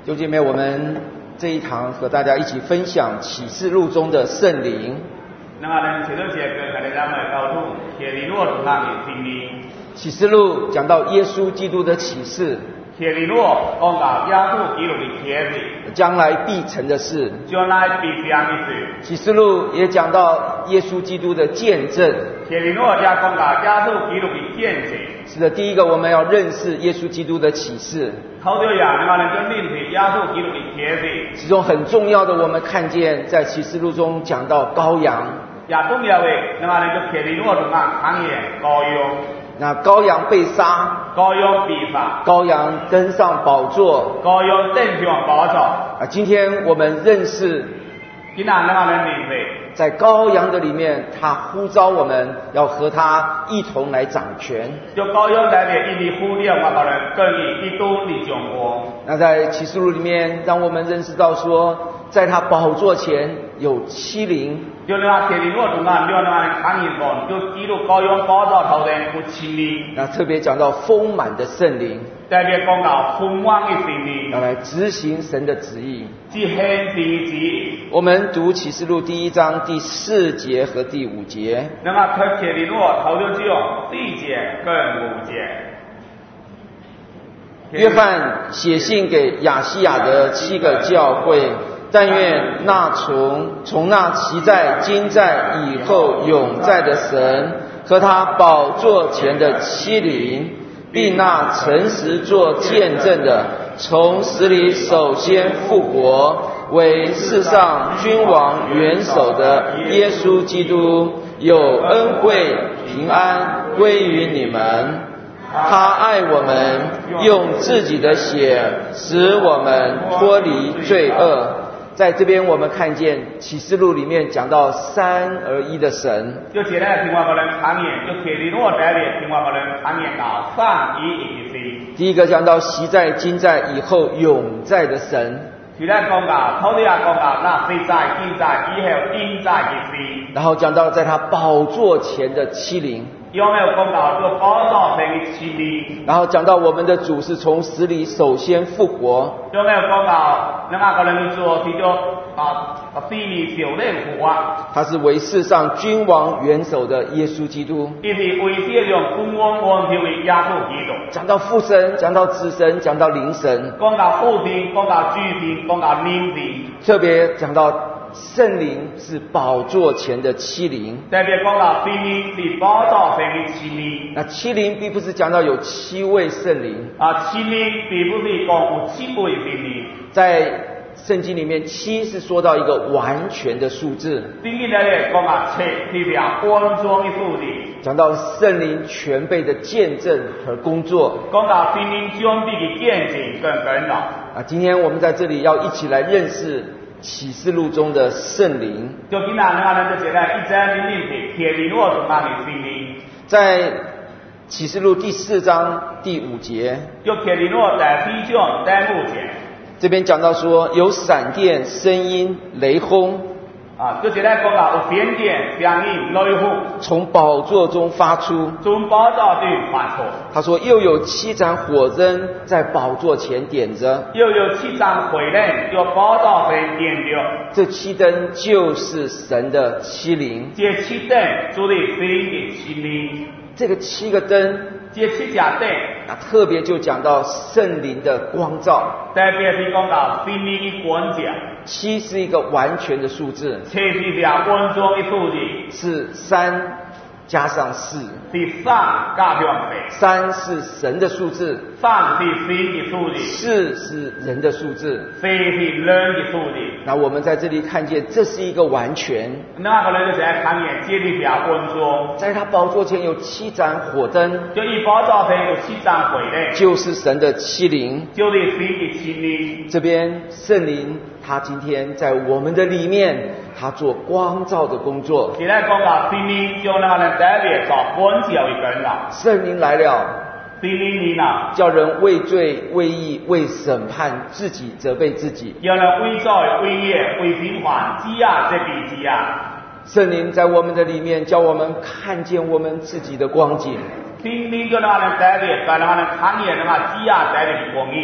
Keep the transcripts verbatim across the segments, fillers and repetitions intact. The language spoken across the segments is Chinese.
弟兄姐妹，我们这一堂和大家一起分享启示录中的圣灵。启示录讲到耶稣基督的启示，将来必成的事。启示录也讲到耶稣基督的见证。是的，第一个我们要认识耶稣基督的启示。其中很重要的，我们看见在启示录中讲到羔羊。那羔羊被杀，羔羊登上宝座，啊，今天我们认识，在羔羊的里面，他呼召我们要和他一同来掌权。那在启示录里面，让我们认识到说，在他宝座前有七灵。那特别讲到丰满的圣灵，要来执行神的旨意。我们读启示录第一章第四节和第五节。约翰写信给亚细亚的七个教会，但愿那从从那其在今在以后永在的神和他宝座前的七灵，并那诚实做见证的从死里首先复活，为世上君王元首的耶稣基督，有恩惠平安归于你们。他爱我们，用自己的血使我们脱离罪恶。在这边我们看见启示录里面讲到三而一的神。第一个讲到昔在今在以后永在的神，然后讲到在他宝座前的七灵，然后讲到我们的主是从死里首先复活，他是为世上君王元首的耶稣基督。讲到父神，讲到子神，讲到灵神，特别讲到圣灵是宝座前的七灵。那七灵并不是讲到有七位圣灵，在圣经里面七是说到一个完全的数字，讲到圣灵全备的见证和工作。啊，今天我们在这里要一起来认识启示录中的圣灵。在启示录第四章第五节，这边讲到说有闪电、声音、雷轰，啊，就是来讲到有闪电、声音、雷轰从宝座中发出，从宝座中发出。他说又有七盏火灯在宝座前点着，又有七盏火灯在宝座前点着。这七灯就是神的七灵，这七灯就是神的七灵。这个七个灯，这七盏灯，那特别就讲到圣灵的光照，特别是讲到圣灵的光照。七是一个完全的数字，七是一个完全的数字，是三加上四，是三加上四。三是神的数字，三是神的数字，四是人的数字，四是人的数字。那我们在这里看见，这是一个完全。那个人就在看见这里是完全。在他宝座前有七盏火灯，就一宝座前有七盏火灯，就是神的七灵，就是神的七灵。这边圣灵，他今天在我们的里面，他做光照的工作。现在讲到圣灵，就那个人代表做光照的工作。圣灵来了，圣灵来了，叫人为罪、为义、为审判自己，责备自己。叫人为罪、为义、为平反，积压责备积压。圣灵在我们的里面，叫我们看见我们自己的光景。圣灵就那个人代表，在那个人看见那个积压在的光景。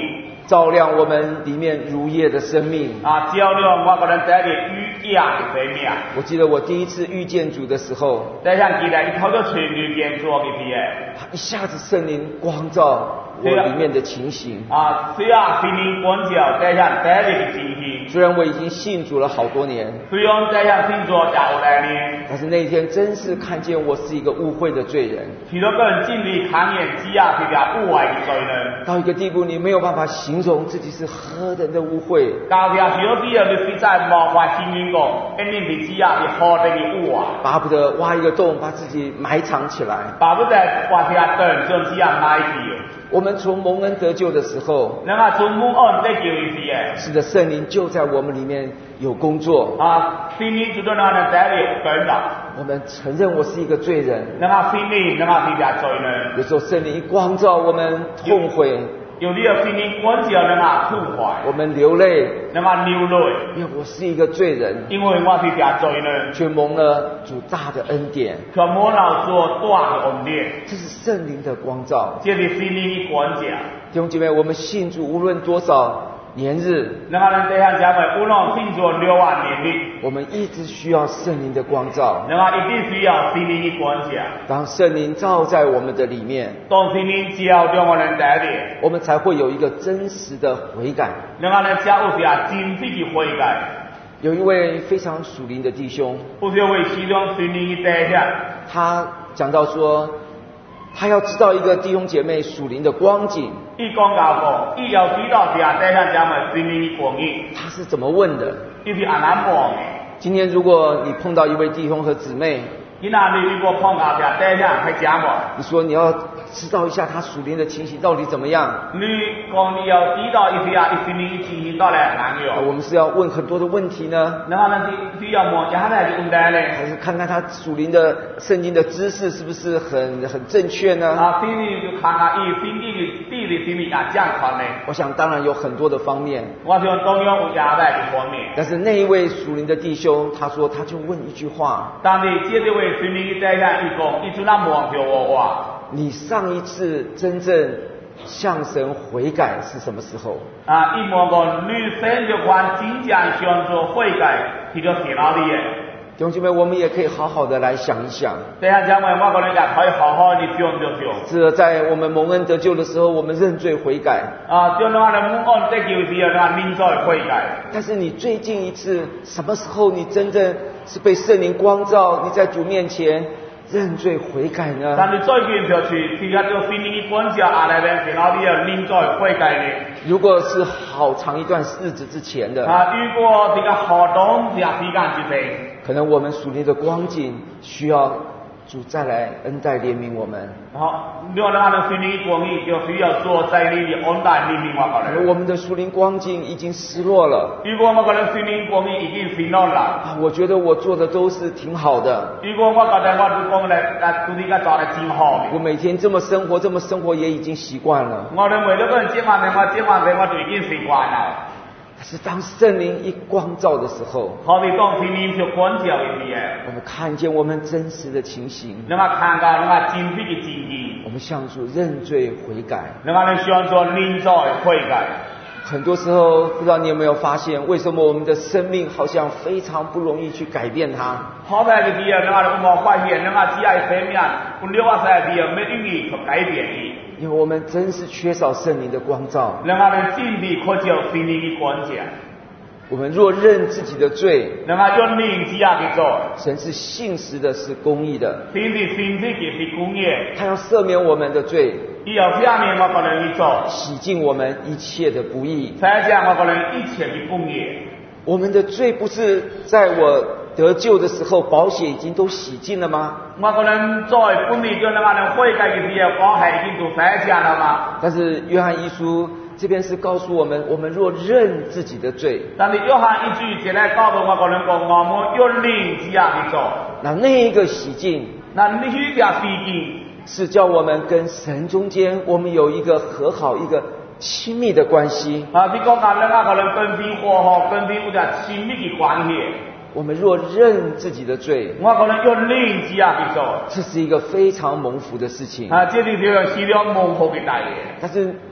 照亮我们里面如夜的生命。 啊，照亮我个人第一个雨夜的生命。 我记得我第一次遇见主的时候， 第一项记得一透过全遇见主嘅时他一下子圣灵光照我里面的情形。 啊，虽然圣灵光照，第一项第一个情形。 虽然我已经信主了好多年， 虽然第一项信主有来年， 但是那一天真是看见我是一个污秽的罪人。 许多个人尽力看见只啊是个污秽的罪人。 到一个地步，你没有办法形容自己是何等的污秽。 到时候许多时候你实在无法形容讲，一定是只啊是何等的污秽。 巴不得挖一个洞，把自己埋藏起来。 巴不得挖一个洞，将只啊埋起。 我们从蒙恩得救的时候， 那么从蒙恩得救的时候， 是的，圣灵就在我们里面有工作。 啊，圣灵就在那里在里工作。 我们承认我是一个罪人。 那么圣灵，那么是个罪人。 有时候圣灵一光照我们痛悔。 有的圣灵光照那么痛快。 我们流泪。 那么流泪。 因为我是一个罪人。 因为我是个罪人。 却蒙了主大的恩典。 却蒙了主大的恩典。 这是圣灵的光照。 这是圣灵的光照。 弟兄姐妹，我们信主无论多少年日， 那么咱这样讲的，无论信主六万年日， 我们一直需要圣灵的光照。 那么一定需要圣灵的光照。 当圣灵照在我们的里面， 当圣灵照在我们的里， 我们才会有一个真实的悔改。 那么咱才有些真实的悔改。 有一位非常属灵的弟兄， 不是为其中圣灵的弟兄， 他讲到说，他要知道一个弟兄姐妹属灵的光景。 伊讲到过，伊要知道是啊，弟兄姐妹圣灵的光景。 他是怎么问的？ 伊是安那问的。 今天如果你碰到一位弟兄和姊妹， 今仔日如果碰到这弟兄和姐妹， 你说你要知道一下他属灵的情形到底怎么样？ 你讲你要知道一下他属灵的情形到底怎样？ 我们是要问很多的问题呢？ 然后呢，需要问一下那个问题呢？ 还是看看他属灵的圣经的知识是不是很很正确呢？ 啊，圣经就看下伊圣经的地理圣经啊正确呢？ 我想当然有很多的方面。 我想当然有其他的方面。 但是那一位属灵的弟兄，他说他就问一句话。 但是这这位属灵的弟兄，伊讲，伊就那问着我话。 你上一次真正向神悔改是什么时候？ 啊，伊问讲，你神就款真正向主悔改，是叫是哪里的？ 弟兄姐妹，我们也可以好好的来想一想。 这样讲话，我可能也可以好好的想就想。 是在我们蒙恩得救的时候，我们认罪悔改。 啊，就那的蒙恩得救时候，那认罪悔改。 但是你最近一次什么时候，你真正是被圣灵光照，你在主面前认罪悔改呢？ 但你最近就是其实就圣灵的光照下来呢，是哪里要认罪悔改呢？ 如果是好长一段日子之前的， 啊，如果这个好长一段时间之前， 可能我们属灵的光景需要主再来恩待怜悯我们。 好，如果那个属灵的光景就需要做再力的恩待怜悯我可能。 我们的属灵光景已经失落了。 如果我可能属灵光景已经失落了。 啊，我觉得我做的都是挺好的。 如果我觉得我做讲咧，啊，做呢个做得真好。 我每天这么生活，这么生活也已经习惯了。 我认为这个人这么呢，我这么呢，我就已经习惯了。 但是当圣灵一光照的时候， 好比当圣灵就光照的时候， 我们看见我们真实的情形， 那么看到那么真实的情形， 我们向主认罪悔改， 那么呢向主认罪悔改。 很多时候，不知道你有没有发现，为什么我们的生命好像非常不容易去改变它？ 好在的时候，那么我们发现，那么只要生命不了啊在的时候，没容易去改变的。 因为我们真是缺少圣灵的光照。 那么呢，真的渴求圣灵的光照。 我们若认自己的罪， 那么用灵只要去做。 神是信实的，是公义的。 神是信实的，是公义。 他要赦免我们的罪， 伊要赦免我个人去做， 洗净我们一切的不义。 才将我个人一切的不义。 我们的罪不是在我得救的时候，宝血已经都洗净了吗？ 我可能在本地就那么能悔改的时候，宝血已经都洗净了吗？ 但是约翰一书这边是告诉我们，我们若认自己的罪， 但是约翰一句就来告诉我个人讲，我们用灵只要去做， 那那一个洗净， 那你去个洗净， 是叫我们跟神中间，我们有一个和好、一个亲密的关系。 啊，你讲咱两个可能跟神和好，跟神有点亲密的关系。 我们若认自己的罪， 我可能用灵只要去做， 这是一个非常蒙福的事情。 啊，这里就有需要蒙福的大业。 但是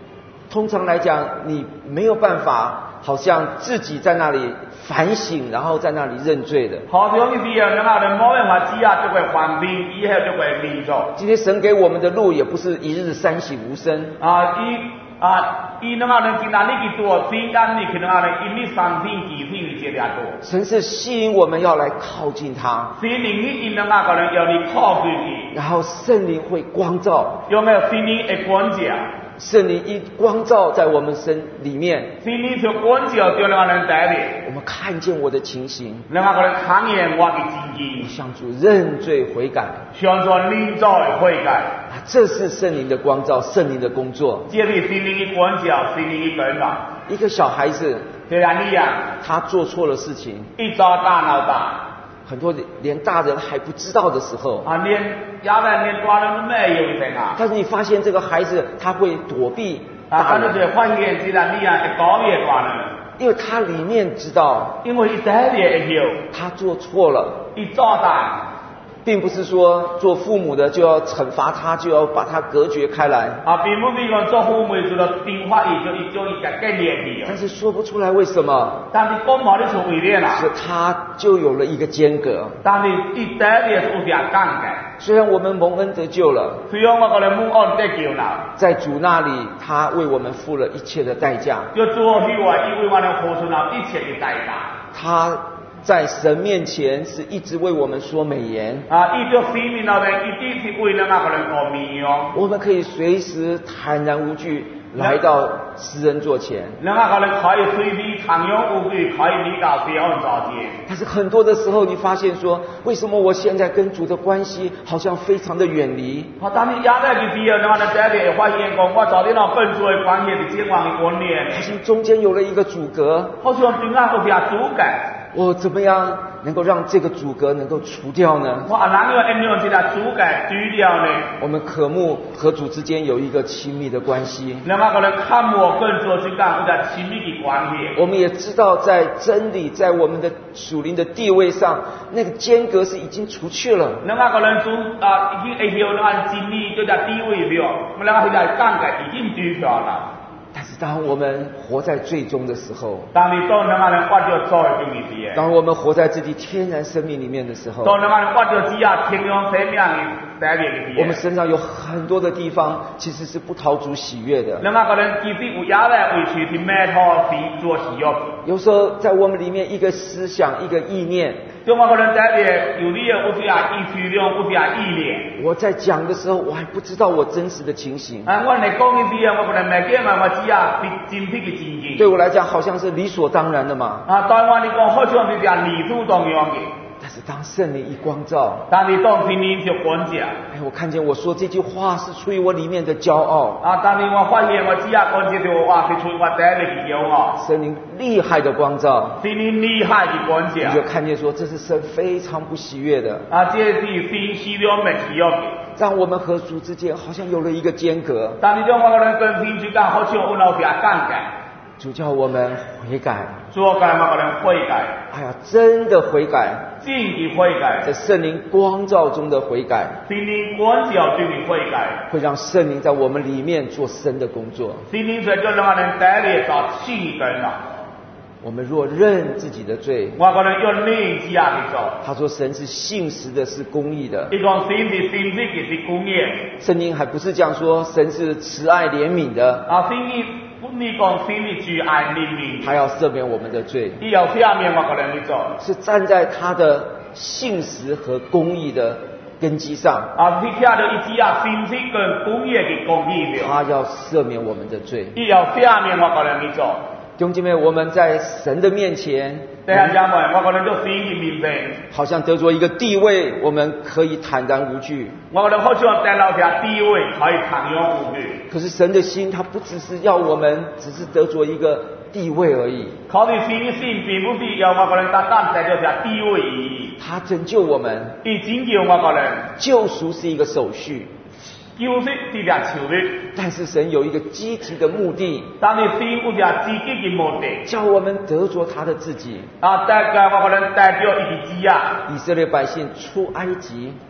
通常来讲，你没有办法，好像自己在那里反省，然后在那里认罪的。 好像一啲人啊，冇辦法只啊，就會反省，以後就會認錯。 今天神給我們的路，也不是一日三省吾身。 啊，伊啊，伊那個人今仔日去做，時間你可能啊，因你三天幾天你接嚟做。 神是吸引我們要來靠近他。 聖靈去引那個人要你靠近佢。 然後聖靈會光照。 有沒有聖靈會管教？ 聖靈一光照在我們身裡面， 聖靈就光照對那個人帶領。 我們看見我的情形， 那個人看見我的情形， 我向主認罪悔改， 向主認罪悔改。 啊，這是聖靈的光照，聖靈的工作。 這是聖靈的光照，聖靈的工作。 一個小孩子， 就像你呀， 他做錯了事情， 一早大鬧大。 很多連大人還不知道的時候， 啊，連家人連大人都沒有一份啊。 但是你發現這個孩子他會躲避大人， 啊，就是發現既然你啊會躲避大人， 因為他裡面知道， 因為他裡面有他做錯了， 一早大。 並不是說做父母的就要懲罰他，就要把他隔絕開來。 啊，並不是講做父母就要定法伊就一就一個概念。 但是說不出來為什麼。 但是講冇得出為咧啦。 是他就有了一個間隔。 但是一代嘅有點尷尬。 雖然我們蒙恩得救了， 雖然我個人蒙恩得救了， 在主那裡，他為我們付了一切的代價。 就做去話，因為我哋付出了一切的代價。 他在神面前是一直為我們說美言啊，一直生命那邊一直是為了那個人講美言。 我們可以隨時坦然無懼來到施恩座前。 那個人可以隨時坦然無懼可以嚟到施恩座前。 但是很多的時候，你發現說，為什麼我現在跟主的關係好像非常的遠離？ 啊，但是亞在就是有那個人在裡發現講，我早啲那跟主的關係是千萬的關聯， 好像中間有了一個阻隔， 好像中間有啲阻隔。 我怎麼樣能夠讓這個阻隔能夠除掉呢？ 我哪樣能夠這個阻隔除掉呢？ 我們渴慕和主之間有一個親密的關係。 那麼個人看我跟主之間有個親密的關係。 我們也知道，在真理，在我們的屬靈的地位上，那個間隔是已經除去了。 那麼個人從啊已經會曉那個真理這個地位了，我們那個係尷尬已經除掉了。 但是當我們活在罪中的時候， 當你當那個人活在罪中的時候， 當我們活在自己天然生命裡面的時候， 當那個人活在自己天然生命的在裡的時候， 我們身上有很多的地方其實是不討主喜悅的。 那麼個人其實有亞來為去去買套去做喜悅。 有時候在我們裡面一個思想一個意念， 就我個人在裡有你有些啊意趣量，有些啊意念。 我在講的時候，我還不知道我真實的情形。 啊，我嚟講呢啲啊，我個人未見啊，我只啊真實嘅情形。 對我來講，好像是理所當然的嘛。 啊，對我嚟講，好像是啲理所當然嘅。 但是當聖靈一光照， 但是當聖靈就光照， 哎，我看見我說這句話是出於我裡面的驕傲。 啊，但是我發現我只要講這句話是出於我底裡嘅驕傲。 聖靈厲害的光照， 聖靈厲害嘅光照， 你就看見說這是神非常不喜悅的。 啊，這是神喜悅唔喜悅嘅。 讓我們和主之間好像有了一個間隔。 但是當我個人跟神之間好像有了啲尷尬。 主叫我們悔改， 主叫我個人悔改。 哎呀，真的悔改， 真的悔改， 在聖靈光照中的悔改， 聖靈光照中的悔改， 會讓聖靈在我們裡面做神的工作。 聖靈在叫兩個人帶嚟做新根啦。 我們若認自己的罪， 我個人要認自己嘅罪。 他說神是信實的，是公義的。 一講神是信實嘅，是公義。 聖經還不是這樣說，神是慈愛憐憫的。 啊，聖經不你講神是慈愛憐憫， 他要赦免我們的罪。 他要赦免我個人嘅罪， 是站在他的信實和公義的根基上。 啊，你聽到一隻啊，信實跟公義嘅公義了。 他要赦免我們的罪， 他要赦免我個人嘅罪。 弟兄姐妹，我們在神的面前， 弟兄姐妹，我個人就神嘅面前， 好像得着一個地位，我們可以坦然無懼。 我個人好像得到條地位，可以坦然無懼。 可是神的心，他不只是要我們，只是得着一個地位而已。 靠住神嘅心，並不是要我個人單單得到條地位而已。 他拯救我們， 佢拯救我個人， 救贖是一個手續。 救贖是條程序， 但是神有一個積極的目的， 但係神有條積極嘅目的， 叫我們得着他的自己。 啊，大家我個人代表一個字啊， 以色列百姓出埃及，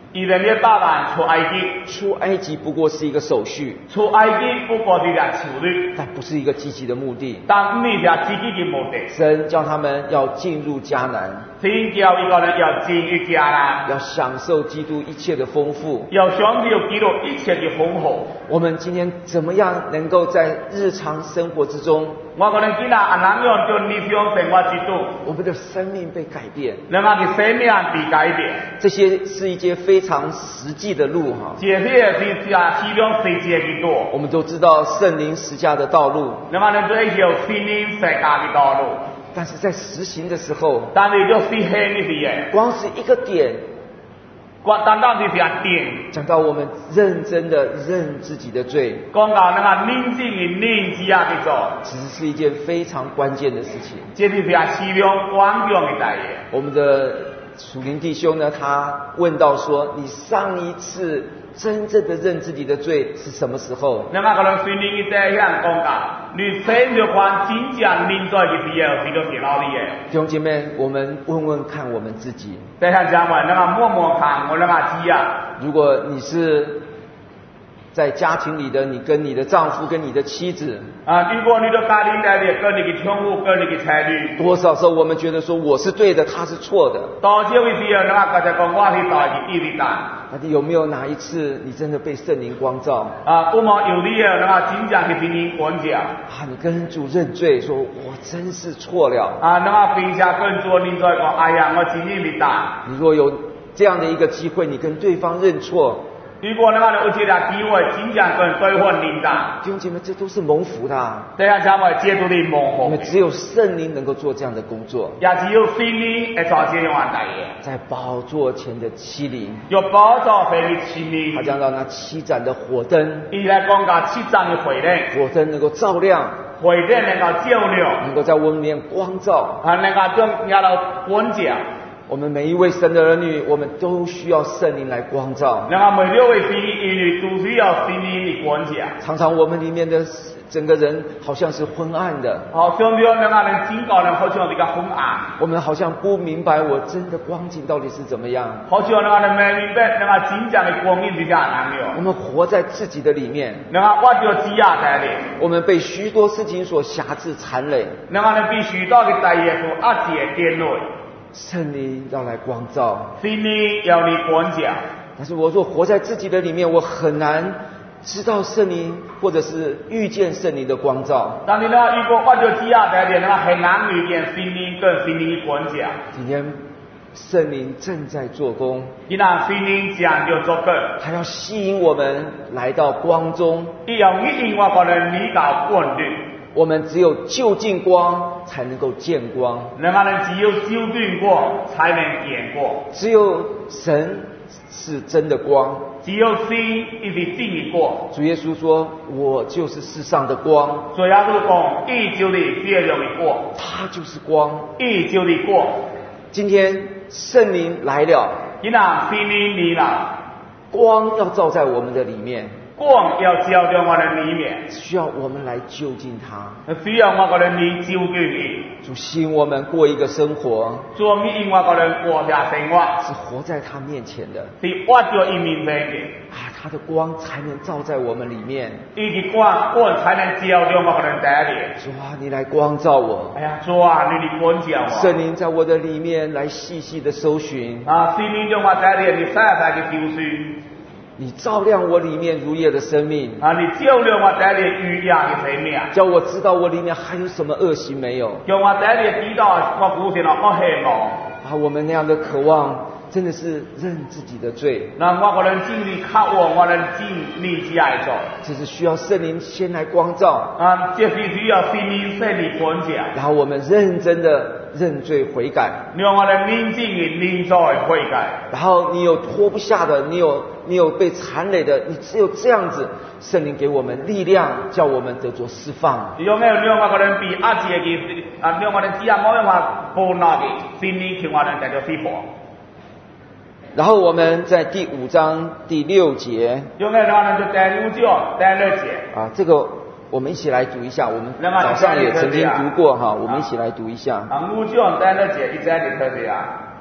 二零一八年出埃及， 出埃及不过是一个手续， 出埃及不过是一个手续， 但不是一个积极的目的。 但唔係條自己嘅目的。 神叫他们要進入迦南， 神叫一個人要進入迦南， 要享受基督一切的豐富， 要享受基督一切嘅豐富。 我们今天怎么样能够在日常生活之中， 我可能今日按怎樣做日常生活之中， 我們的生命被改變？ 讓我嘅生命被改變。 這些是一些非常實際的路哈。 這些是啊，是種實際嘅路。 我們都知道聖靈實價的道路， 讓我哋追求聖靈實價嘅道路。 但是在實行的時候， 但係做實行嘅時候， 光是一個點， 我單單是條點， 講到我們認真的認自己的罪， 講到那個認真嘅認自己嘅罪， 其實是一件非常關鍵的事情。 這是條非常關鍵嘅事。 我們的屬靈弟兄呢，他問到說，你上一次真正的認自己的罪是什麼時候？ 那麼可能屬靈嘅弟兄講到，你先要看真正認罪嘅時候是到幾哪裡嘅？ 弟兄姐妹，我們問問看我們自己。 弟兄姐妹，那麼摸摸看我那個自己啊。 如果你是在家庭裡的，你跟你的丈夫、跟你的妻子， 啊，如果你的家庭裡面跟你嘅丈夫、跟你嘅妻女， 多少時候我們覺得說我是對的，他是錯的。 到這個時候，那麼就講我係對嘅，伊係對。 但是有沒有哪一次你真的被聖靈光照？ 啊，有冇有啲啊？那麼真正嘅聖靈光照。 啊，你跟主認罪，說我真是錯了。 啊，那麼並且跟主認罪講，哎呀，我真係唔對。 你若有這樣的一個機會，你跟對方認錯。 如果那麼有這個機會，真正跟對方認罪， 弟兄姐妹，這都是蒙福的啊。 對啊，姐妹，這都係蒙福。 因為只有聖靈能夠做這樣的工作， 也只有聖靈會做這樣嘅嘢。 在寶座前的欺凌， 有寶座前嘅欺凌。 他講到那七盞的火燈， 伊來講到七盞嘅火燈， 火燈能夠照亮， 火燈能夠照亮， 能夠在我們裡面光照， 啊，能夠將讓到光照。 我們每一位神的兒女，我們都需要聖靈來光照。 那麼每六位聖靈兒女都需要聖靈的光照。 常常我們裡面的整個人好像是昏暗的， 好像有那個人警告人，好像這個昏暗。 我們好像不明白我真的光景到底是怎麼樣。 好像那個人沒明白那個真正的光景是怎樣的。 我們活在自己的裡面， 那個我就自己在裡。 我們被許多事情所轄制纏累， 那個人被許多的事業所壓制纏累。 聖靈要來光照， 聖靈要你光照。 但是我若活在自己的裡面，我很難知道聖靈，或者是遇見聖靈的光照。 但是呢，如果我就自己在裡，那個很難遇見聖靈跟聖靈的光照。 今天聖靈正在做工， 今天聖靈正在做工， 他要吸引我們來到光中， 伊要吸引我個人嚟到光中。 我們只有就近光才能夠見光， 那個人只有就近光才能見光。 只有神是真的光， 只有神一是真的光。 主耶穌說：“我就是世上的光。” 主耶穌講：“伊就是世上的光。” 他就是光， 伊就是光。 今天聖靈來了， 今天聖靈來了， 光要照在我們的裡面。 光要照在我的裡面， 需要我們來就近它， 需要我個人嚟就近你。 主吸引我們過一個生活， 主吸引我個人過嘅生活， 是活在他面前的， 是活在伊面前嘅。 啊，他的光才能照在我們裡面， 伊嘅光光才能照在我個人底裡。 主啊，你來光照我。 哎呀，主啊，你嚟光照我。 聖靈在我的裡面來細細的搜尋， 啊，聖靈在我底裡，你細細嘅搜尋。 你照亮我裡面如夜的生命， 啊！你照亮我底裡如夜嘅生命， 叫我知道我裡面還有什麼惡行沒有， 叫我底裡知道我古前我惡行冇。 啊，我們那樣的渴望，真的是認自己的罪。 那我個人盡力渴望，我能盡力去愛做。 這是需要聖靈先來光照， 啊，這是需要聖靈先嚟光照， 然後我們認真的認罪悔改， 讓我哋認真嘅認罪悔改。 然後你有拖不下的，你有你有被纏累的，你只有這樣子，聖靈給我們力量，叫我們得着釋放。 有沒有讓我個人被壓制嘅啊？讓我哋只係冇辦法保納嘅，聖靈叫我哋得着釋放。 然後我們在第五章第六節， 有沒有讓我哋就第五章第六節？ 啊，這個我們一起來讀一下，我們早上也曾經讀過哈，我們一起來讀一下。 啊，五章第六節一再嚟睇睇啊。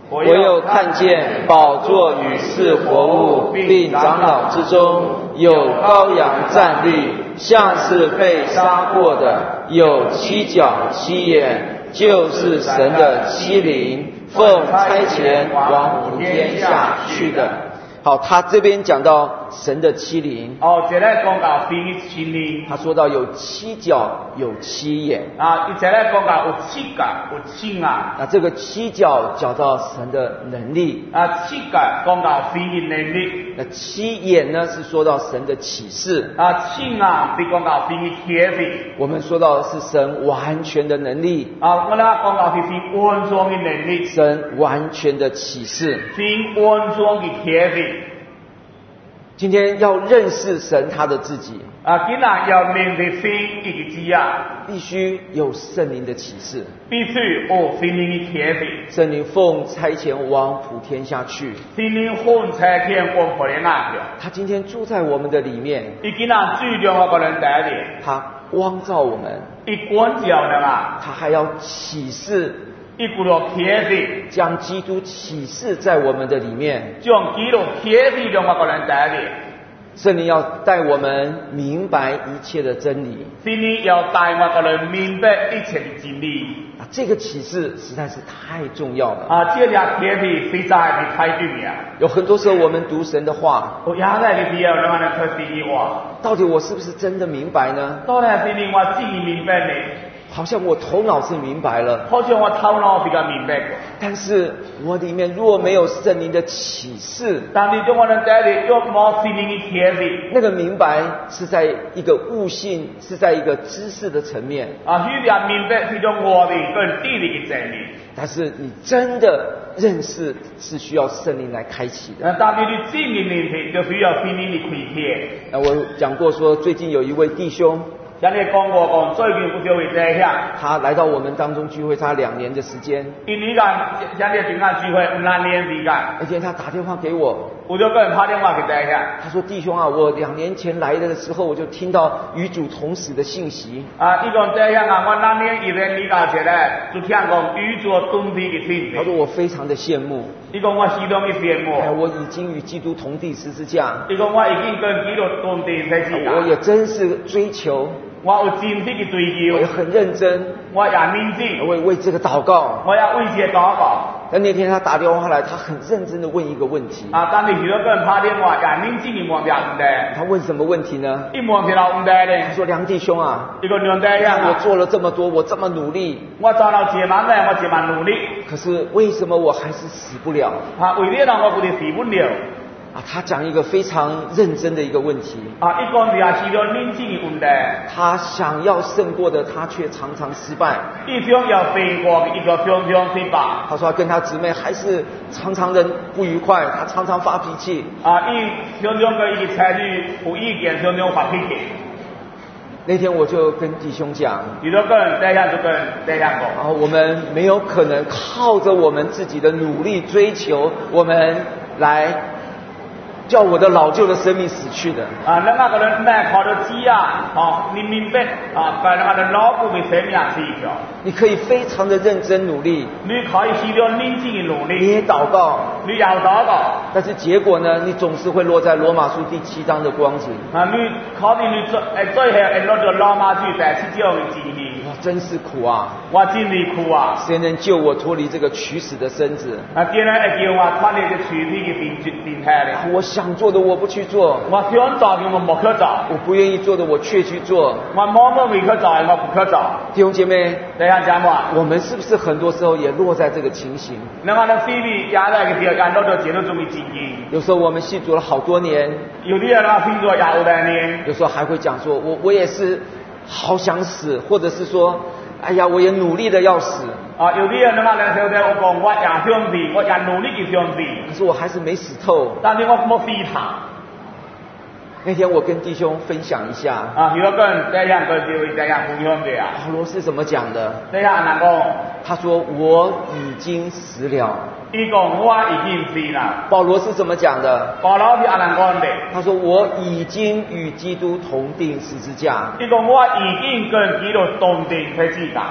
我又看见宝座与四活物并长老之中有羔羊站立，像是被杀过的，有七角七眼，就是神的七灵，奉差遣往普天下去的。好，他这边讲到神的七灵。 哦，这来讲到神的七灵。 他说到有七角，有七眼。 啊，一这来讲到有七角，有七眼。 那这个七角讲到神的能力。 啊，七角讲到神的能力。 那七眼呢，是说到神的启示。 啊，七眼是讲到神的启示。 我们说到的是神完全的能力。 啊，我们讲到是神完全的能力。 神完全的启示。 神完全的启示。 今天要认识神他的自己啊，今天要面对神的自己啊， 必须有圣灵的启示， 必须有圣灵的启示。 圣灵奉差遣往普天下去， 圣灵奉差遣往普天下去。 他今天住在我们的里面， 伊今天住在我个人在里， 他光照我们， 伊光照的嘛， 他还要启示。 一股的启示， 将基督启示在我们的里面， 将基督启示在我个人在里。 圣灵要带我们明白一切的真理， 圣灵要带我个人明白一切的真理。 啊，这个启示实在是太重要了。 啊，这条启示实在是太重要。 有很多时候我们读神的话， 我压在的时候，让我们读神的话， 到底我是不是真的明白呢？ 到底是你我真明白呢？ 好像我头脑是明白了， 好像我头脑比较明白， 但是我里面若没有圣灵的启示， 但是中国人在里若没圣灵的启示， 那个明白是在一个悟性，是在一个知识的层面啊，需要明白是种我的跟地理的层面。 但是你真的认识是需要圣灵来开启的。 但是你真的认识就需要圣灵的开启。 那我讲过说，最近有一位弟兄。 像你讲过讲，最近不就会这样？ 他来到我们当中聚会，他两年的时间。 一年间，像你平常聚会两年时间。 那天他打电话给我， 我就跟人打电话给这样。 他说：“弟兄啊，我两年前来的时候，我就听到与主同死的信息。 啊，你讲这样啊，我两年以前嚟到这来，就听讲与主同死的信息。 他说我非常的羡慕。 你讲我非常的羡慕。 哎，我已经与基督同地十字架。 你讲我已经跟基督同地十字架。 我也真是追求。” 我有真实的追求， 我也很认真， 我也认真， 我也为这个祷告， 我也为这个祷告。 但那天他打电话来，他很认真的问一个问题。 啊，但是如果跟人打电话，也认真的问这问题。 他问什么问题呢？ 一问起来问题呢？ 他说：“梁弟兄啊， 一个梁弟兄啊， 我做了这么多，我这么努力， 我做了这么呢，我这么努力， 可是为什么我还是死不了？ 啊，为了让我不得死不了。” 啊，他讲一个非常认真的一个问题。 啊，一讲是啊，是个认真的问题。 他想要胜过的，他却常常失败。 一想要胜过一个常常失败。 他说他跟他姊妹还是常常的不愉快，他常常发脾气。 啊， 伊常常跟伊才女有意见，常常发脾气。 那天我就跟弟兄讲， 你都跟人这样就跟人这样讲。 啊，我们没有可能靠着我们自己的努力追求，我们来。叫我的老旧的生命死去的啊！那那个人来靠着鸡啊，好，你明白啊？把那个老部的生命死掉。 你可以非常的认真努力， 你可以非常认真的努力， 你也祷告， 你要祷告， 但是结果呢？你总是会落在罗马书第七章的光景啊！你可能你最诶最后会落到罗马书第七章的经历。 哇，真是苦啊！ 我真是苦啊！ 谁能救我脱离这个取死的身子？ 啊，既然会叫我脱离这躯体的病病态的， 我想做的我不去做， 我想做的我没去做， 我不愿意做的我却去做， 我默默未去做的我不去做。 弟兄姐妹， 这样讲话， 我们是不是很多时候也落在这个情形？ 那么呢，心里也在个地方，也落到这种的情形。 有时候我们信主了好多年， 有的人啊信主也有来年， 有时候还会讲说，我我也是好想死，或者是说。哎呀，我也努力的要死啊！有的人那么呢，就在我讲，我也想死，我也努力的想死， 可是我还是没死透。 但是我没死他。 那天我跟弟兄分享一下啊，如果跟这样跟这位这样分享的啊， 保罗是怎么讲的？ 这样难讲， 他说我已经死了。 伊讲我已经死了。 保罗是怎么讲的？ 保罗是安怎讲的？ 他说我已经与基督同定十字架。 伊讲我已经跟基督同定十字架。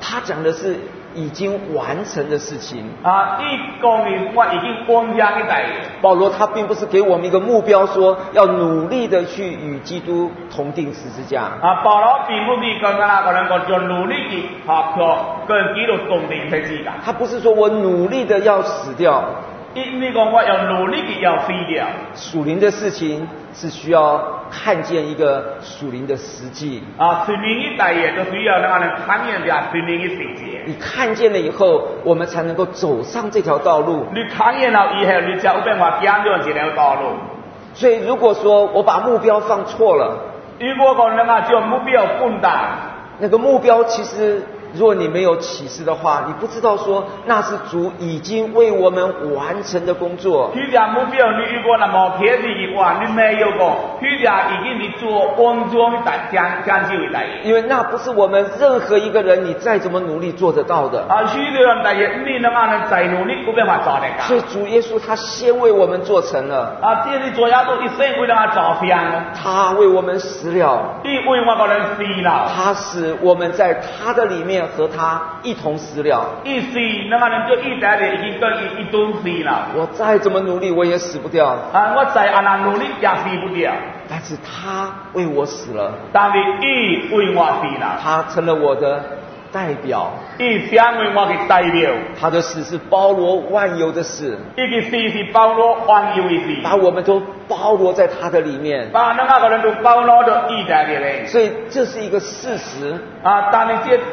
他讲的是已经完成的事情。 啊，伊讲的我已经完成的代。 保罗他并不是给我们一个目标，说要努力的去与基督同定十字架。 啊，保罗并不是讲啊，可能讲就努力去合作跟基督同定十字架。 他不是说我努力的要死掉。 因为讲我要努力去要死掉。 属灵的事情是需要看见一个属灵的实际。 啊，属灵的代也就需要那个人看见点属灵的实际。 你看见了以后，我们才能够走上这条道路。 你看见了以后，你才有办法走上这条道路。 所以，如果说我把目标放错了， 如果讲那个将目标放大， 那个目标其实。如果你没有启示的话，你不知道说那是主已经为我们完成的工作。 这条目标你如果那么贴地的话，你没有讲，这条已经是做完全的将将就的代。 因为那不是我们任何一个人你再怎么努力做得到的。 啊，这条代你那么能再努力，没办法做得到。 所以主耶稣他先为我们做成了。 啊，这是主耶稣一生为咱做成了。 他为我们死了。 他为我个人死了。 他使我们在他的里面。和他一同死了。 一死，那个人就一代的已经跟一一同死了。 我再怎么努力，我也死不掉。 啊，我再按那努力也死不掉。 但是他为我死了。 但是伊为我死了。 他成了我的代表。 伊成为我的代表。 他的死是包罗万有的死。 伊个死是包罗万有的死。 把我们都包罗在他的里面。 把那个人都包罗到伊在里面。 所以这是一个事实。 啊，但是这。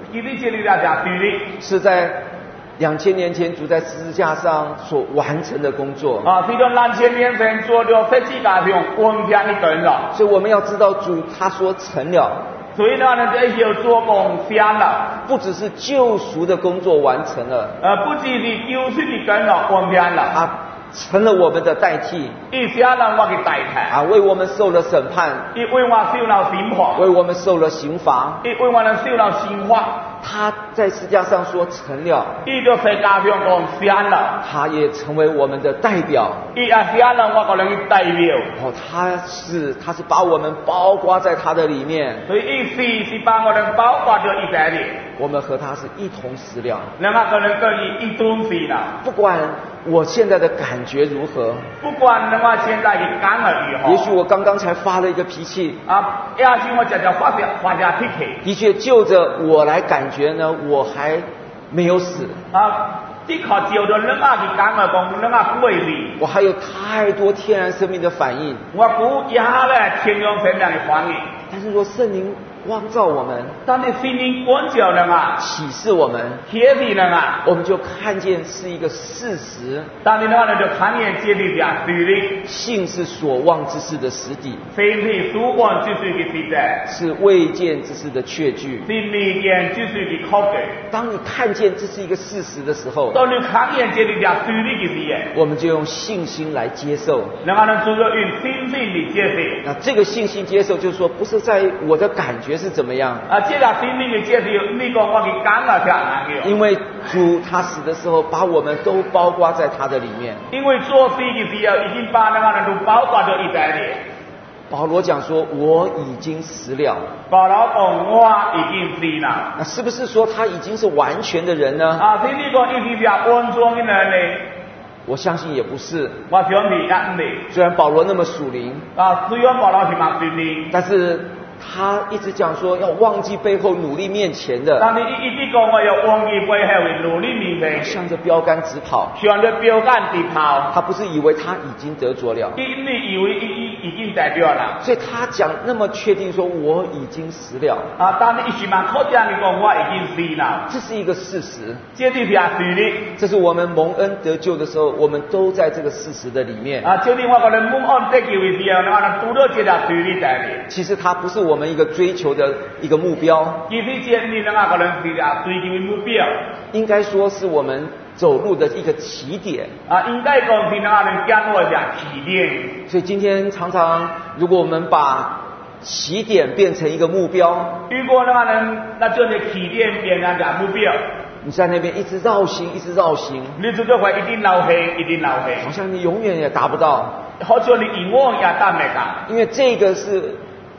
是在两千年前主在十字架上所完成的工作啊，是在两千年前做的十字架上完成的工作。 所以我们要知道主他说成了， 所以呢，这就做工成了， 不只是救赎的工作完成了， 呃，不只是救赎的工作完成了， 啊，成了我们的代替， 伊成了我的代替， 啊，为我们受了审判， 伊为我受了刑罚， 为我们受了刑罚， 伊为我们受了刑罚。 他在十字架上说成了， 伊就在架上讲成了， 他也成为我们的代表， 伊也成了我个人的代表。 哦，他是他是把我们包括在他的里面， 所以意思是把我们包括在一在里， 我们和他是一同死了， 那么可能跟伊一同死了。 不管我现在的感觉如何， 不管那么现在的感觉如何， 也许我刚刚才发了一个脾气啊，也许我常常发表发下脾气， 的确就着我来感觉呢，我还没有死啊，的确就着那么的感觉讲，那么不会死， 我还有太多天然生命的反应， 我不一下来天然生命的反应。 但是若圣灵光照我们， 当你心灵光照了嘛， 启示我们， 贴地了嘛， 我们就看见是一个事实。 当你那个就看见这里的对的， 信是所望之事的实底， 信是所望之事的实在， 是未见之事的确据， 是未见之事的确据。 当你看见这是一个事实的时候， 当你看见这里的对的的时候， 我们就用信心来接受。 那个人就要用信心的接受。 那这个信心接受，就是说，不是在我的感觉是怎么样啊，这个心灵的接受，你讲我的感觉是哪个？ 因为主他死的时候，把我们都包括在他的里面。 因为做死的时候，已经把那个人都包括在一在里。 保罗讲说，我已经死了。 保罗讲我已经死了。 那是不是说他已经是完全的人呢？ 啊，是你讲已经是完全的人呢？ 我相信也不是。 我相信也唔係。 虽然保羅那麼屬靈， 啊，雖然保羅是蠻屬靈， 但是他一直講說要忘記背後，努力面前的。 但係一一直講我要忘記背後的努力面前， 向着標杆直跑， 向着標杆直跑。 他不是以為他已經得着了， 因你以為已已已經得着了， 所以他講那麼確定說我已經死了。 啊，但係一時蠻確定的講我已經死了， 這是一個事實， 這就是事實。 這是我們蒙恩得救的時候，我們都在這個事實的裡面。 啊，就是我可能蒙恩得救的時候，我哋都到這條事實在裡。 其實它不是我們一個追求的一個目標， 其實建立那個可能是條追求的目標， 應該說是我們走路的一個起點。 啊，應該講是那個人降落的起點。 所以今天常常，如果我們把起點變成一個目標， 如果那個人那將個起點變成個目標， 你在那邊一直繞行，一直繞行， 你就會一直繞行，一直繞行， 好像你永遠也達不到， 好像你永遠也達唔到， 因為這個是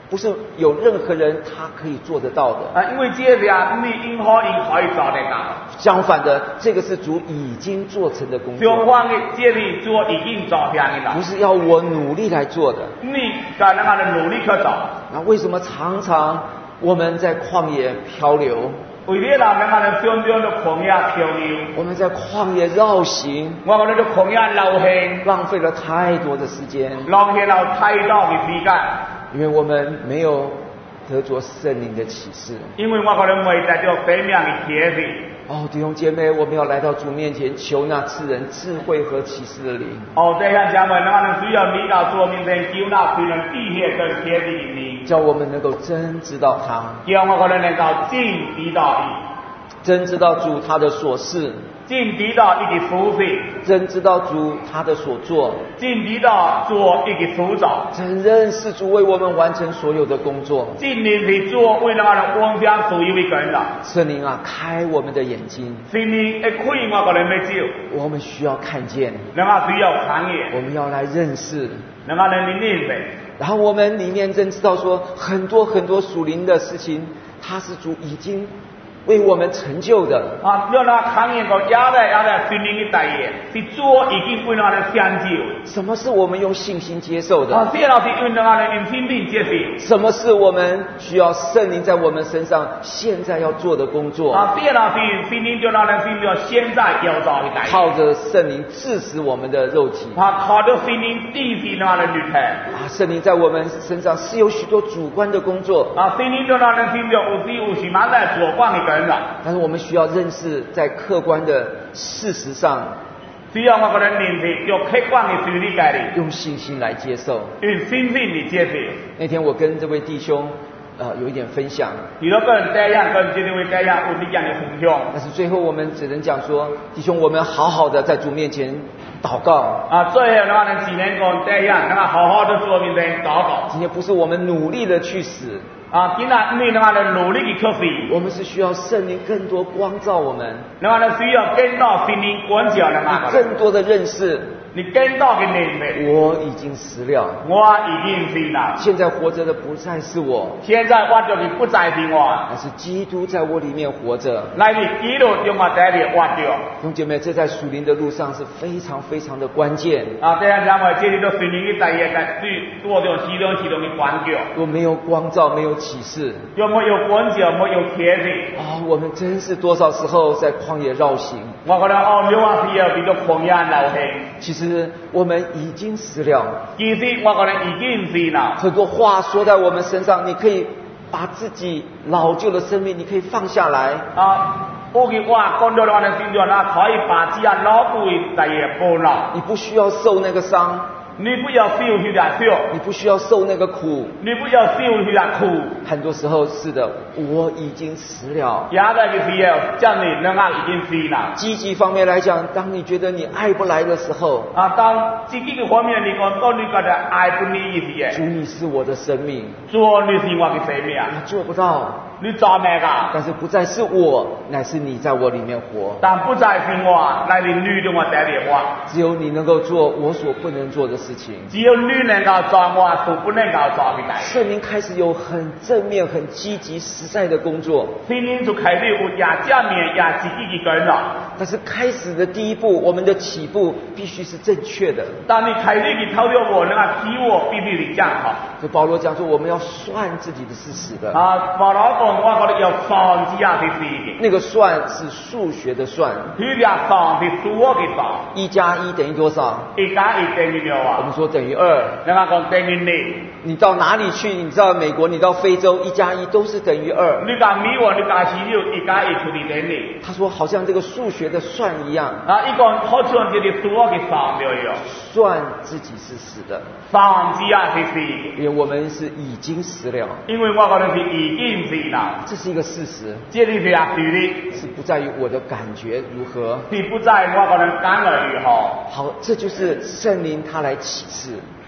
不是有任何人他可以做得到的。 啊，因为这个你应可应可以做得到。 相反的，这个是主已经做成的工作。 相反的，这里做已经做成的了。 不是要我努力来做的。 你该那个努力去做。 那为什么常常我们在旷野漂流？ 为了让那个人常常在旷野漂流。 我们在旷野绕行。 我们在旷野绕行， 浪费了太多的时间。 浪费了太多的时间。 因为我们没有得着圣灵的启示。 因为我可能没得着生命的启示。 哦，弟兄姐妹，我们要来到主面前，求那赐人智慧和启示的灵。 哦，弟兄姐妹，那能需要你到主面前，求那赐人智慧跟启示的灵， 叫我们能够真知道他， 叫我可能能够真知道伊， 真知道主他的所事， 真知道伊的所事， 真知道主他的所做， 真知道做伊的所做， 真认识主为我们完成所有的工作， 真认识主为那个完成所有的工作。 圣灵啊，开我们的眼睛， 圣灵会开我可能要照， 我们需要看见， 那个需要看见， 我们要来认识， 那个能认识。 然后我们里面真知道说，很多很多属灵的事情，他是主已经为我们成就的。 啊，要那看见个亚来亚来心灵的大业，是主已经为那人成就。 什么是我们用信心接受的？ 啊，这老是用那人用心灵接受。 什么是我们需要圣灵在我们身上现在要做的工作？ 啊，这老是心灵就那人心灵现在要做的大业。 靠着圣灵致死我们的肉体。 啊，靠着心灵致死那人肉体。 啊，圣灵在我们身上是有许多主观的工作。 啊，心灵就那人心灵有时有时蛮在主观的工作。 但是我们需要认识，在客观的事实上， 需要我个人认识，用客观的事理解的， 用信心来接受， 用信心的接受。 那天我跟这位弟兄，呃，有一点分享。 你都跟人这样，跟这位这样，有你讲的分享。 但是最后我们只能讲说，弟兄，我们好好的在主面前祷告。 啊，最后那个人只能讲这样，那个好好的主面前祷告。 今天不是我们努力的去死。 啊，今天你那个人努力的去死。 我们是需要圣灵更多光照我们。 那个人需要更多圣灵光照那个。 更多的认识。 你更多的认识。 我已经死了。 我已经死了。 现在活着的不再是我。 现在活着的不再是我。 而是基督在我里面活着。 乃是基督在我这里活着。 弟兄姐妹，这在属灵的路上是非常非常的关键。 啊，这样讲话，这里都属灵的大业，在对做着其中其中的关键。 若没有光照，没有启示， 若没有光照，没有启示。 啊、哦，我们真是多少时候在旷野绕行。 我可能哦，有啊时候比较旷野绕行。 其实我们已经死了。 其实我可能已经死了。 很多话说在我们身上，你可以把自己老旧的生命，你可以放下来。 啊，有句话讲到我们心中啊，可以把自己老旧的大业放了。 你不需要受那个伤。 你不要受那个伤， 你不需要受那个苦， 你不要受那个苦。 很多时候是的，我已经死了。 也在的时候，叫你那个已经死了。 积极方面来讲，当你觉得你爱不来的时候， 啊，当积极的方面你讲，当你觉得爱不你的时候， 主你是我的生命， 主你是我的生命， 你做不到。 你做咩噶？ 但是不再是我，乃是你在我里面活。 但不再是我，乃是你在我这里活。 只有你能够做我所不能做的事情。 只有你能够做我所不能够做的事。 圣灵开始有很正面、很积极、实在的工作。 圣灵就开始有也正面也积极的工作。 但是开始的第一步，我们的起步必须是正确的。 当你开始去操作我，那个起我必须是正确。 就保罗讲说，我们要算自己的是死的。 啊，保罗讲。我觉得要算自己的事情。 那个算是数学的算。 那个算是数学的算。 一加一等于多少？ 一加一等于六啊。 我们说等于二。 人家讲等于二。 你到哪里去？你知道美国，你到非洲，一加一都是等于二。 你讲美国，你加西六，一加一除以等于。 他说好像这个数学的算一样。 啊，一讲好像这个数学的算没有。 算自己是死的。 算自己是死。 因为我们是已经死了。 因为我觉得是已经死了。 这是一个事实。 这里是啊，事实是不在于我的感觉如何， 是不在我个人感觉如何。 好，这就是圣灵他来启示。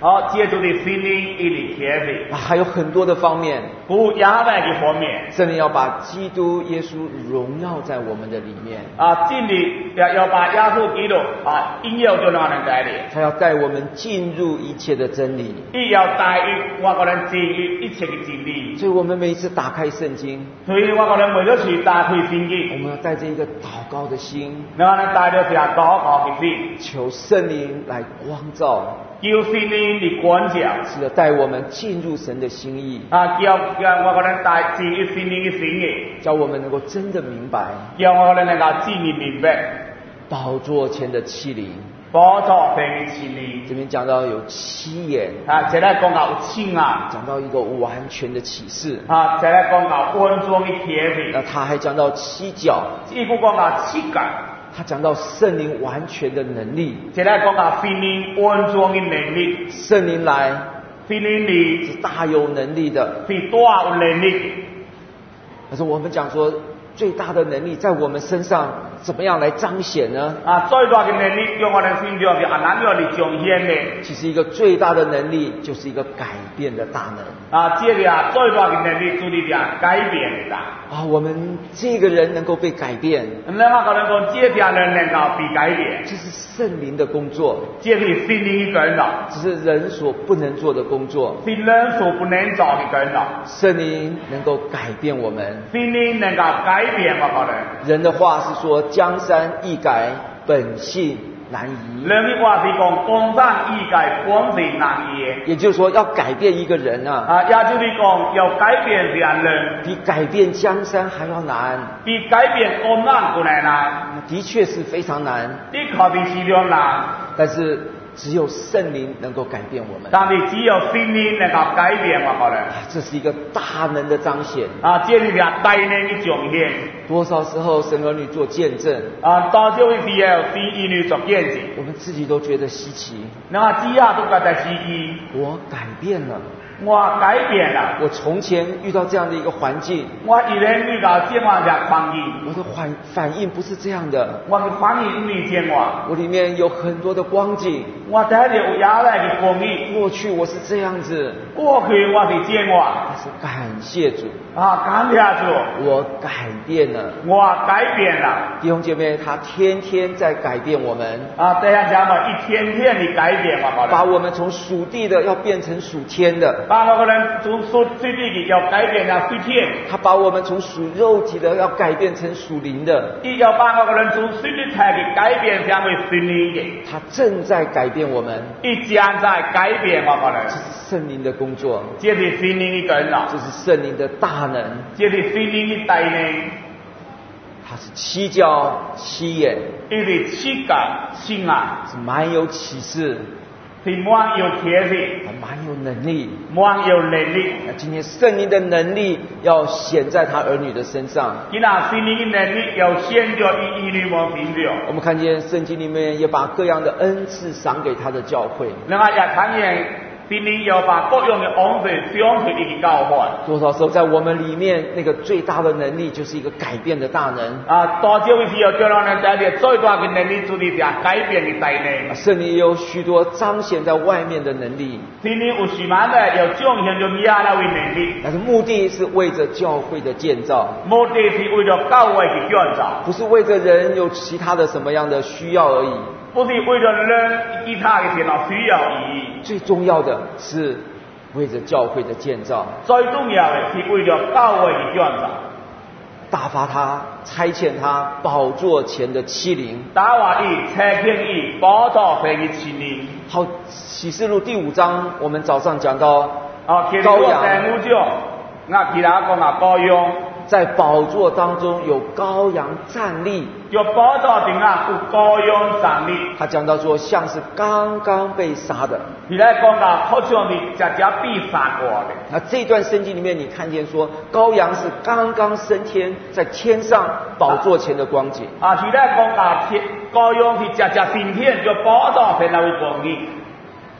好，接住的心灵一里贴的。 啊，还有很多的方面。 不亚外的方面， 圣灵要把基督耶稣荣耀在我们的里面。 啊，尽力要要把耶稣基督啊应有就那能带领。 他要带我们进入一切的真理。 伊要带领我个人进入一切的真理。 所以我们每一次打开圣经， 所以我个人为了去打开圣经， 我们要带着一个祷告的心， 那能带着是祷告的心， 求圣灵来光照。 求圣灵的管教， 是的，带我们进入神的心意啊，叫叫我个人带进入圣灵的心意， 叫我们能够真的明白， 叫我个人能够真的明白宝座前的欺凌。 宝座前的欺凌， 这边讲到有七眼， 啊，再来讲到有亲啊， 讲到一个完全的启示， 啊，再来讲到完全的贴片， 那他还讲到七角， 一个讲到七角。 他讲到圣灵完全的能力， 现在讲到圣灵完全的能力， 圣灵来， 圣灵里是大有能力的， 是大有能力。 可是我们讲说，最大的能力在我们身上，怎么样来彰显呢？ 啊，最大的能力用我们身上是按哪样来彰显呢？ 其实一个最大的能力就是一个改变的大能。 啊，这个啊最大的能力就是讲改变的。 啊，我们这个人能够被改变， 那么可能讲这条人能够被改变， 这是圣灵的工作， 这是圣灵的工作， 这是人所不能做的工作， 是人所不能做的工作。 圣灵能够改变我们， 圣灵能够改变我个人。 人的话是说，江山易改，本性难移。 人的话是讲，江山易改，本性难移。 也就是说，要改变一个人啊， 啊，也就是讲，要改变这样人， 比改变江山还要难。 比改变江山更难。 的确是非常难， 的确是非常难。 但是只有圣灵能够改变我们。 但是只有圣灵能够改变我个人。 这是一个大能的彰显啊，这是个大能的彰显。 多少时候神儿女做见证啊，多少时候神儿女做见证， 我们自己都觉得稀奇。 那只下都觉得稀奇。 我改变了， 我改变了。 我从前遇到这样的一个环境， 我以前遇到这样的环境， 我的反反应不是这样的。 我的反应没见过。 我里面有很多的光景。 我带着有压来的光景。 过去我是这样子， 过去我是见过。 但是感谢主啊，感谢主， 我改变了， 我改变了。 弟兄姐妹，他天天在改变我们啊，这样讲嘛，一天天的改变嘛， 把我们从属地的要变成属天的， 把我们从属地的要改变成属天， 他把我们从属肉体的要改变成属灵的， 伊要把我们从属地态的改变成为属灵的。 他正在改变我们， 伊正在改变我们。 这是圣灵的工作， 这是圣灵的工作， 这是圣灵的大能， 这是圣灵的大能。 他是七角七眼， 伊是七角七眼， 是蛮有启示， 是蛮有贴士， 蛮有能力， 蛮有能力。 那今天圣灵的能力要显在他儿女的身上。 今仔圣灵的能力要显在伊儿女们身上。 我们看见圣经里面也把各样的恩赐赏给他的教会。 另外也看见圣灵要把各样的恩赐赏给伊的教会。 多少时候在我们里面那个最大的能力就是一个改变的大能啊，多少时要叫人们带着最大的能力就是讲改变的大能。 圣灵也有许多彰显在外面的能力， 圣灵有许蛮的要彰显着以下那位能力， 但是目的是为着教会的建造， 目的是为了教会的建造， 不是为着人有其他的什么样的需要而已， 不是为了人其他的什么需要而已。 最重要的是为着教会的建造， 最重要的是为了教会的建造。 打发他，差遣他宝座前的欺凌， 打发伊，差遣伊，宝座前的欺凌。 好，启示录第五章，我们早上讲到哦， 羔羊， 第五章，那其他讲啊羔羊， 在宝座当中有羔羊站立， 有宝座顶啊有羔羊站立。 他讲到说，像是刚刚被杀的。 你来讲啊，好像你只只被杀过的。 那这段圣经里面，你看见说，羔羊是刚刚升天，在天上宝座前的光景。 啊，你来讲啊，天羔羊是只只升天，就宝座前那位光景。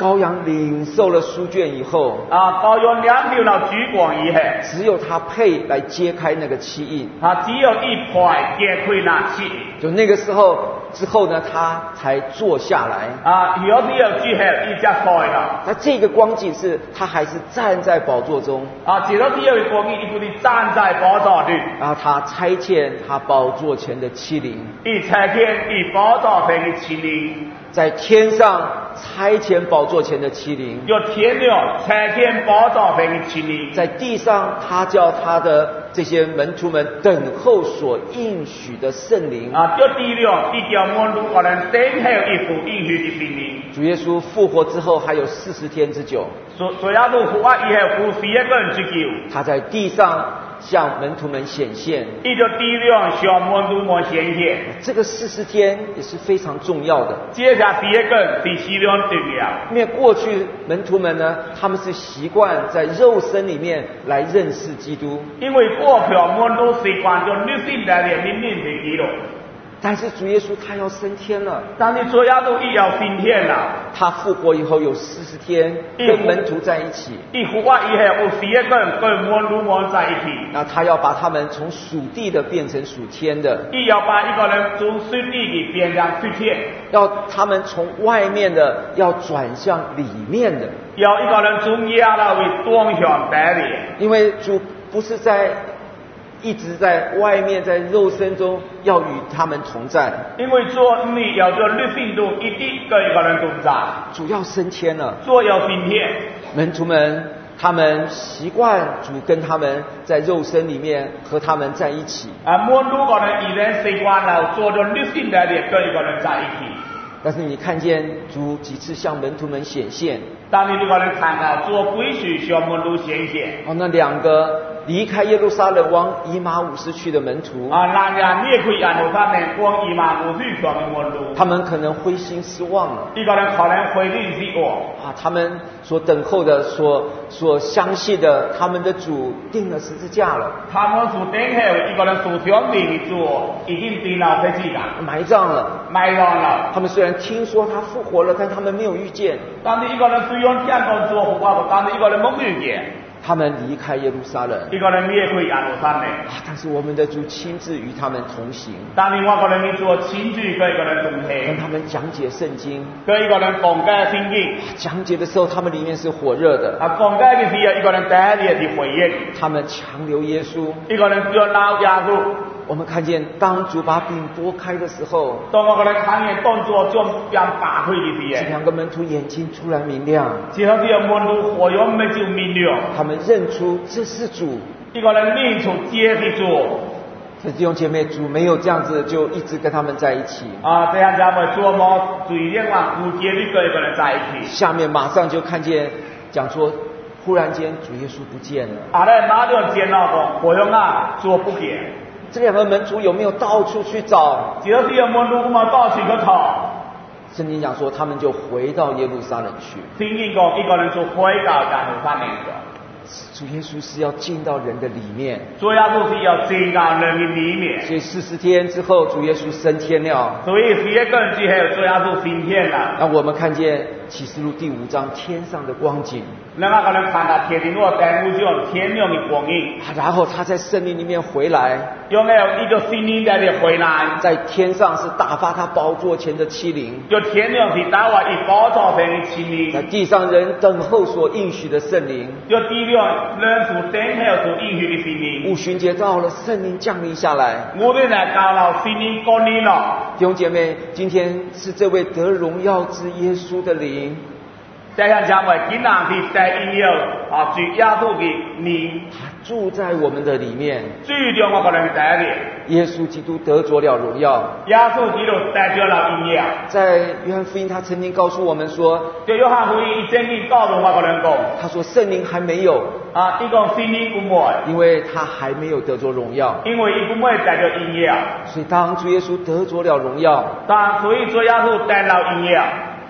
羔羊领受了书卷以后， 啊，羔羊領了了主權以後， 只有他配來揭開那個七印。 啊，只有一派揭開那七印。 就那個時候之後呢，他才坐下來。 啊，有啲有之後，伊才坐啦。 那這個光景是，他還是站在寶座中。 啊，直到啲有嘅光景，伊佢哋站在寶座裏。 然後他差遣他寶座前的七靈。 伊差遣伊寶座前嘅七靈。 在天上差遣寶座前的七靈， 有天了差遣寶座前的七靈， 在地上他叫他的這些門徒們等候所應許的聖靈。 啊，就地了，伊叫門徒可能等候一副應許的聖靈。 主耶穌復活之後還有四十天之久， 所所以都復活以後有四一個人之久， 他在地上向門徒們顯現， 伊就地了向門徒們顯現。 這個四十天也是非常重要的。 接下第一個是非常重要， 因為過去門徒們呢，他們是習慣在肉身裡面來認識基督， 因為過去門徒習慣就肉身來的明明的基督。 但是主耶穌他要升天了， 但是主耶穌亦要升天了。 他復活以後有四十天跟門徒在一起， 一復活以後有四一個人跟門徒們在一起。 那他要把他們從屬地的變成屬天的， 亦要把一個人從屬地嘅變成屬天， 要他們從外面的要轉向裡面的， 要一個人從亞拉為轉向裡面。因為主不是在一直在外面，在肉身中要與他們同在。 因為主你要做肉身中一定跟一個人同在。 主要升天了， 主要升天。 門徒們他們習慣主跟他們在肉身裡面和他們在一起。 啊，門徒可能以前習慣了做咗肉身裡面跟一個人在一起。 但是你看見主幾次向門徒們顯現， 但你可能看到主幾次向門徒顯現。 哦，那兩個離開耶路撒冷往以馬忤斯去的門徒， 啊，那人離開耶路撒冷往以馬忤斯去的門徒， 他們可能灰心失望了。 一個人可能灰心失望。 啊，他們所等候的、所所相信的，他們的主釘了十字架了。 他們所等候一個人所相信的主已經釘了十字架， 埋葬了， 埋葬了。 他們雖然聽說他復活了，但他們沒有遇見。 但是一個人雖然聽到主復活，但是一個人沒遇見。 他們離開耶路撒冷， 一個人離開耶路撒冷， 啊，但是我們的主親自與他們同行。 但是我個人的主親自跟一個人同行， 跟他們講解聖經， 跟一個人講解聖經。 講解的時候，他們裡面是火熱的。 啊，講解的時候，一個人第一日是回應， 他們強留耶穌， 一個人要撈耶穌。 我們看見當主把餅撥開的時候， 當我個人看見當主將餅打開的時候， 這兩個門徒眼睛突然明亮， 之後啲門徒火樣咪就明亮， 他們認出這是主。 一個人認出這是主。 弟兄姐妹，主沒有這樣子就一直跟他們在一起。 啊，這樣子咪主冇隨便話不接的跟一個人在一起。下面馬上就看見講說，忽然間主耶穌不見了。 啊，咧馬上見到個火樣啊，主不見。 這兩個門徒有沒有到處去找？ 只要是有門徒，我們到處去找。 聖經講說，他們就回到耶路撒冷去。 聖經講，一個人就回到耶路撒冷去。 主耶穌是要進到人的裡面， 主耶穌是要進到人的裡面。 所以四十天之後，主耶穌升天了。 所以十一個人之後，主耶穌升天了。 那我們看見啟示錄第五章天上的光景。 那麼可能看到天庭我在五章天亮的光影。 然後他在聖靈裡面回來， 有沒有一個聖靈在這回來？ 在天上是打發他寶座前的七靈， 就天亮是打發一寶座前的七靈。 在地上人等候所應許的聖靈， 就地亮人所等候所應許的聖靈。 五旬節到了，聖靈降臨下來， 我們來到了聖靈降臨了。 弟兄姐妹，今天是這位得榮耀之耶穌的靈， 這樣講為今天是在應有啊主耶穌的靈， 他住在我們的裡面， 住在我個人在裡。 耶穌基督得着了榮耀， 耶穌基督得着了榮耀。 在約翰福音，他曾經告訴我們說， 就約翰福音曾經告訴我個人講， 他說聖靈還沒有啊，呢個聖靈唔會， 因為他還沒有得着榮耀， 因為佢唔會得着榮耀。 所以當主耶穌得着了榮耀， 但所以主耶穌得了榮耀，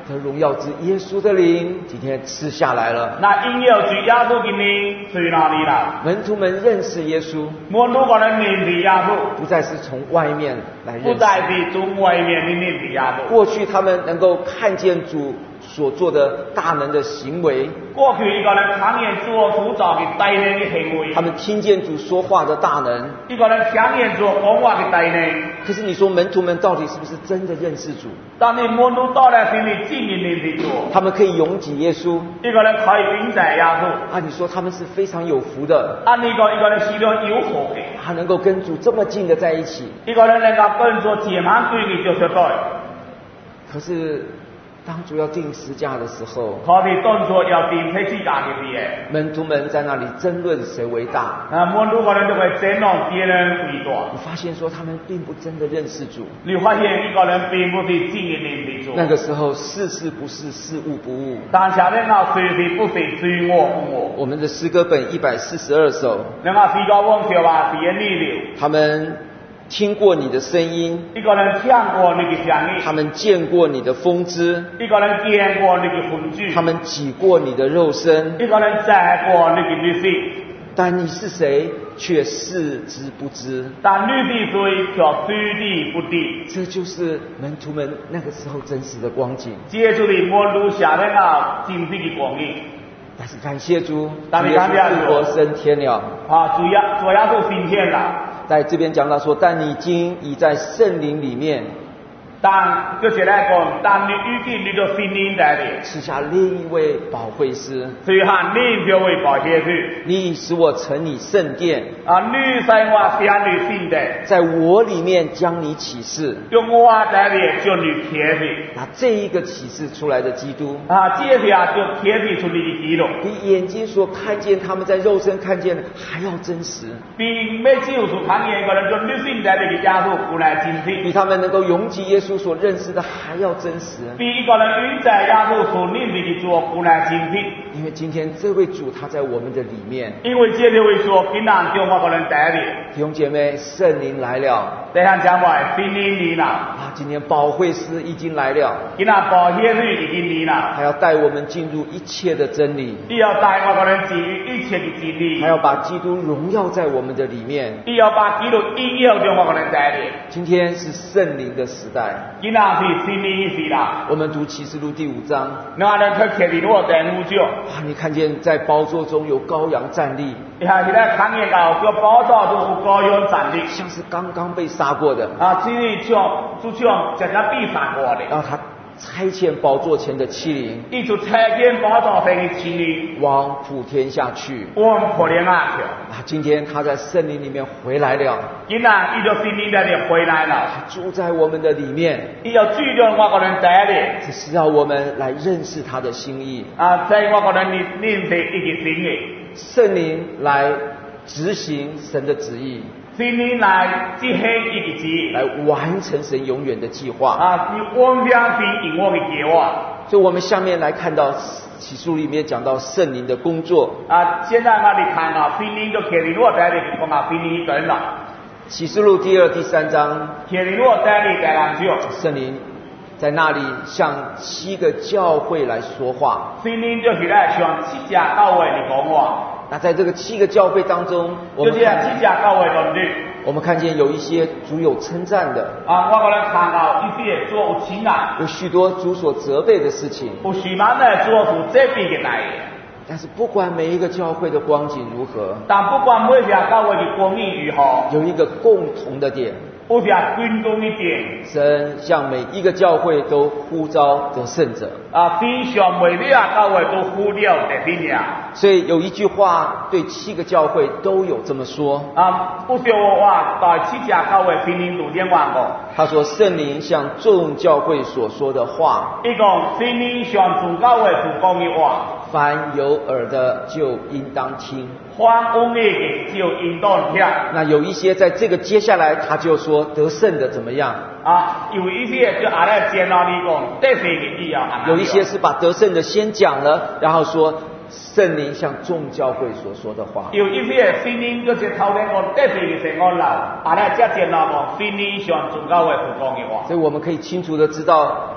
这荣耀之耶稣的灵今天吃下来了。 那因有主耶稣嘅灵随哪里啦？ 门徒们认识耶稣， 门徒可能认识耶稣， 不再是从外面来认识， 不再是从外面的认识耶稣。 过去他们能够看见主所做的大能的行为， 过去一个人看见主所做嘅大能嘅行为， 他们听见主说话的大能， 一个人听见主讲话嘅大能。 可是你说门徒们到底是不是真的认识主？ 但你门徒到底是你真的认识主？ 他们可以拥挤耶稣， 一个人可以拥挤耶稣。 啊，你说他们是非常有福的。 按你讲，一个人是非常有福嘅， 他能够跟主这么近的在一起。 一个人能够跟主这么对嘅就是对。 可是当主要定十架的时候， 可是当主要定十字架嘅时候， 门徒们在那里争论谁为大。 啊，门徒可能就会争论别人为大。 你发现说他们并不真的认识主。 你发现一个人并不是真的认识主。 那个时候事事不是，事物不误。 当下人啊，随时不是，随我不我。 我们的诗歌本一百四十二首， 人啊，诗歌往条啊，别逆流。 他们听过你的声音， 一个人听过你的声音， 他们见过你的风姿， 一个人见过你的风姿， 他们挤过你的肉身， 一个人载过你的肉身。 但你是谁，却视之不知。 但你是谁，却知之不知。 这就是门徒们那个时候真实的光景。 这就是门徒下面啊真实的光景。 但是感谢主， 但是感谢主， 复活升天了。 啊，主要主要是升天了。 在这边讲到说，但你今已在圣灵里面， 但就是来讲，但你已经你就圣灵在里， 赐下另一位保惠师， 最下另一位保惠师， 你使我成你圣殿， 啊，你使我成你圣殿， 在我里面将你启示， 用我在里将你启示。 那这一个启示出来的基督， 啊，接下就启示出你的基督， 比眼睛所看见他们在肉身看见的还要真实， 比每次所看见一个人就你圣在里的家属不来真实， 比他们能够拥挤耶稣所认识的还要真实， 比一个人拥在家属所认识的主不来真实。 因为今天这位主他在我们的里面， 因为这位说今天就我个人在里， 弟兄姐妹，圣灵来了， 这样讲话圣灵来了， 啊，今天保惠师已经来了， 今天保惠师已经来了， 还要带我们进入一切的真理， 你要带我个人进入一切的真理， 还要把基督荣耀在我们的里面， 你要把基督荣耀在我个人在里。 今天是圣灵的时代， 今天是圣灵的时代。 我们读启示录第五章， 那人去启示录第五章， 哇，你看见在宝座中有羔羊站立， 你看现在看见到这宝座中有羔羊站立， 像是刚刚被杀过的， 啊，这里像就像这个被杀过的， 然后他差遣宝座前的欺凌， 一就差遣宝座前的欺凌， 往普天下去， 往普天下去。 啊，今天他在圣灵里面回来了， 今天一就圣灵在里回来了， 他住在我们的里面， 伊要住在我个人在里， 这是要我们来认识他的心意， 啊，在我个人里认识一个心意， 圣灵来执行神的旨意， 圣灵来执行一个旨意， 来完成神永远的计划。 啊，你完成神永远的计划。 所以我们下面来看到启示录里面讲到圣灵的工作。 啊，现在我们看啊，圣灵就启示录在里讲啊，圣灵一个人了。 启示录第二、第三章， 启示录在里第两章， 圣灵在那里向七个教会来说话。 圣灵就是来向七家教会来讲话。 那在这个七个教会当中，我就是们看七家教会当中， 我们看见有一些主有称赞的， 啊，我可能看到一些做有情啊， 有许多主所责备的事情。 有许多呢做出这边的来。 但是不管每一个教会的光景如何， 但不管每家教会的光景如何， 有一个共同的点， 有一个共同的点， 神向每一个教会都呼召得胜者。 啊，天上每一家教会都呼了得胜者。 所以有一句话对七个教会都有这么说， 啊，不少话在七家教会圣灵都点话过。 他说圣灵向众教会所说的话， 伊讲圣灵向众教会所讲的话， 凡有耳的就应当听。 凡有耳的就应当听。 那有一些在这个接下来他就说得胜的怎么样？ 啊，有一些就阿来接那里讲得胜的意啊。 有一些是把得胜的先讲了，然后说圣灵向众教会所说的话。 有一些圣灵就是头先讲得胜的先讲了，阿来接接那讲圣灵向众教会所讲的话。 所以我们可以清楚的知道，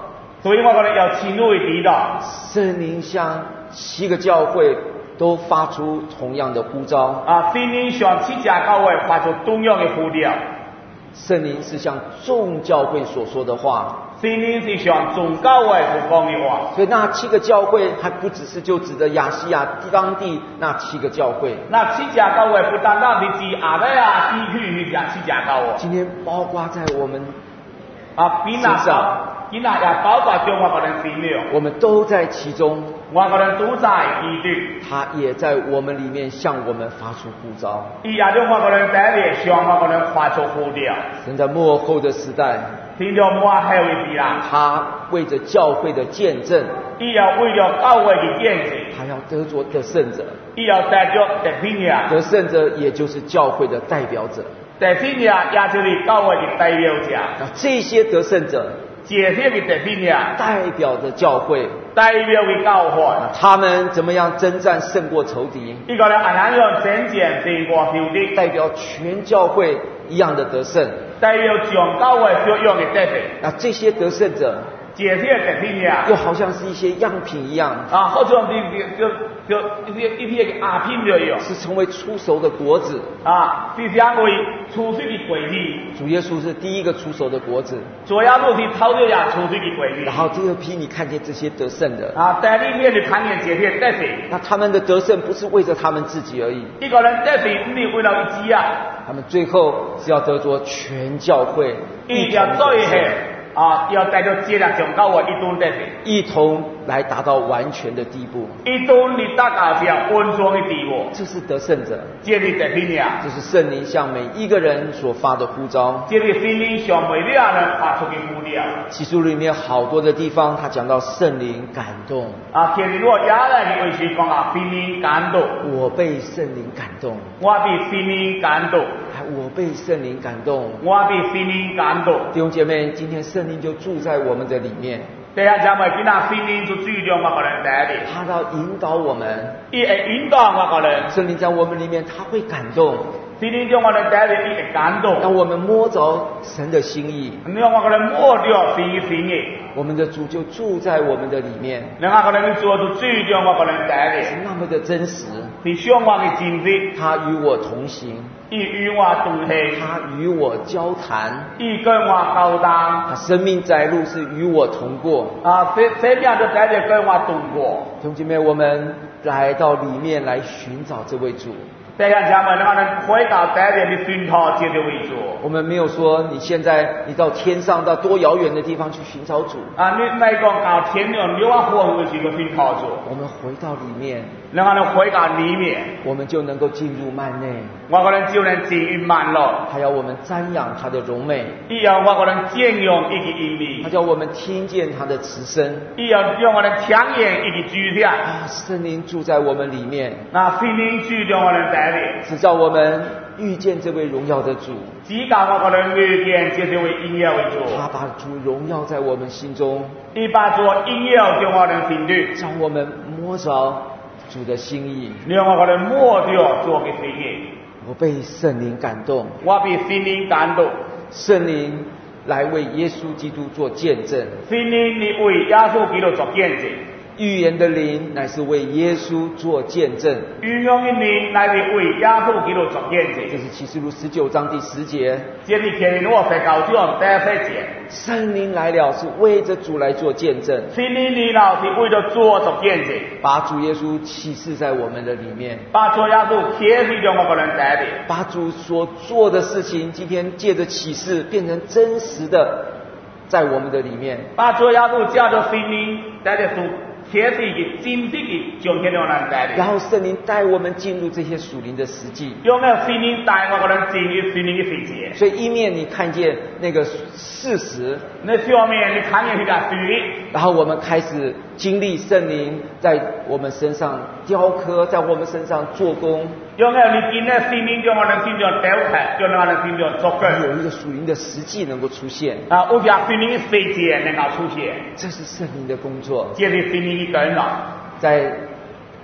所以我觉得要深入地知道， 圣灵向七个教会都发出同样的呼召。 啊，圣灵向七家教会发出同样的呼召。 圣灵是向众教会所说的话。 圣灵是向众教会所讲的话。 所以那七个教会还不只是就指的亚西亚当地那七个教会。 那七家教会不单单是指亚太亚地区那七家教会。 今天包括在我们啊，身上。今日也包括中我个人身了， 我们都在其中， 我个人都在其中。 他也在我们里面向我们发出呼召。 伊也将我个人带来向我个人发出呼召。 神在末后的时代， 听到末后的时代， 他为着教会的见证， 伊要为了教会的见证， 他要得着得胜者， 伊要得着得胜者。 得胜者也就是教会的代表者， 得胜者也就是教会的代表者。 那这些得胜者。 这些的得胜者代表着教会， 代表的教会， 他们怎么样征战胜过仇敌？ 一个人按样样征战胜过仇敌， 代表全教会一样的得胜， 代表全教会所用的得胜。 那这些得胜者， 这些得胜者， 又好像是一些样品一样啊，好像是就就一些一些个阿品就有， 是成为出熟的果子啊，是成为出水的果子。 主耶稣是第一个出熟的果子， 主耶稣是头一呀出水的果子。 然后第二批你看见这些得胜的啊，在里面就看见这些得胜。 那他们的得胜不是为着他们自己而已， 一个人得胜不是为了一己啊， 他们最后是要得着全教会一条最后啊，要带着接了全教会一同得胜， 一同来达到完全的地步， 一同你达到这样完全的地步。 这是得胜者， 这是得胜者， 这是圣灵向每一个人所发的呼召， 这是圣灵向每一个人发出的呼召。 启示录里面好多的地方，他讲到圣灵感动啊，其实我亚来的为是讲啊，圣灵感动， 我被圣灵感动， 我被圣灵感动， 我被圣灵感动， 我被圣灵感动。 弟兄姐妹，今天圣灵就住在我们的里面。 对啊，咱们今仔圣灵就注重我个人带领， 他要引导我们， 伊会引导我个人。 圣灵在我们里面，他会感动。 圣灵将我们带领，伊会感动， 让我们摸着神的心意， 让我个人摸着神的心意。 我们的主就住在我们的里面， 让我个人做就注重我个人带领， 是那么的真实， 是相我的真实。 他与我同行， 伊与我同行， 他与我交谈， 伊跟我交谈， 他生命在路是与我同过啊，生生命就在这跟我同过。 弟兄姐妹，我们来到里面来寻找这位主。 这样咱们让人回到在这的寻找这个为主。 我们没有说你现在你到天上到多遥远的地方去寻找主啊，你没讲到天上六啊方的去个寻找主。 我们回到里面， 让人回到里面， 我们就能够进入幔内。 我个人就能进入幔内。 他要我们瞻仰他的荣美， 伊要我个人瞻仰伊个英美。 他叫我们听见他的慈声， 伊要让我们听见伊个主声。 啊，圣灵住在我们里面， 那圣灵住在我们带领， 只叫我们遇见这位荣耀的主， 只教我个人遇见这这位荣耀的主。 他把主荣耀在我们心中， 伊把主荣耀在我们心里， 让我们摸着主的心意， 让我个人摸着主的心意。 我被圣灵感动， 我被圣灵感动， 圣灵来为耶稣基督做见证， 圣灵你为耶稣基督做见证。 预言的灵乃是为耶稣做见证， 预言的灵乃是为耶稣基督做见证。 这是启示录十九章第十节。 这是启示录十九章第十节。 圣灵来了是为着主来做见证， 圣灵来了是为了主做见证， 把主耶稣启示在我们的里面， 把主耶稣启示在我个人带领， 把主所做的事情，今天借着启示变成真实的，在我们的里面， 把主耶稣借着圣灵带着主。启示的真实的彰显了咱带领， 然后圣灵带我们进入这些属灵的实际， 用那圣灵带我个人进入属灵的世界。 所以一面你看见那个事实， 那下面你看见那个事实， 然后我们开始经历圣灵在我们身上雕刻，在我们身上做工。 用那你今天圣灵在我们身上雕刻，在我们身上做工， 有一个属灵的实际能够出现啊，有条圣灵的世界能够出现， 这是圣灵的工作。 这是圣灵的工作。 在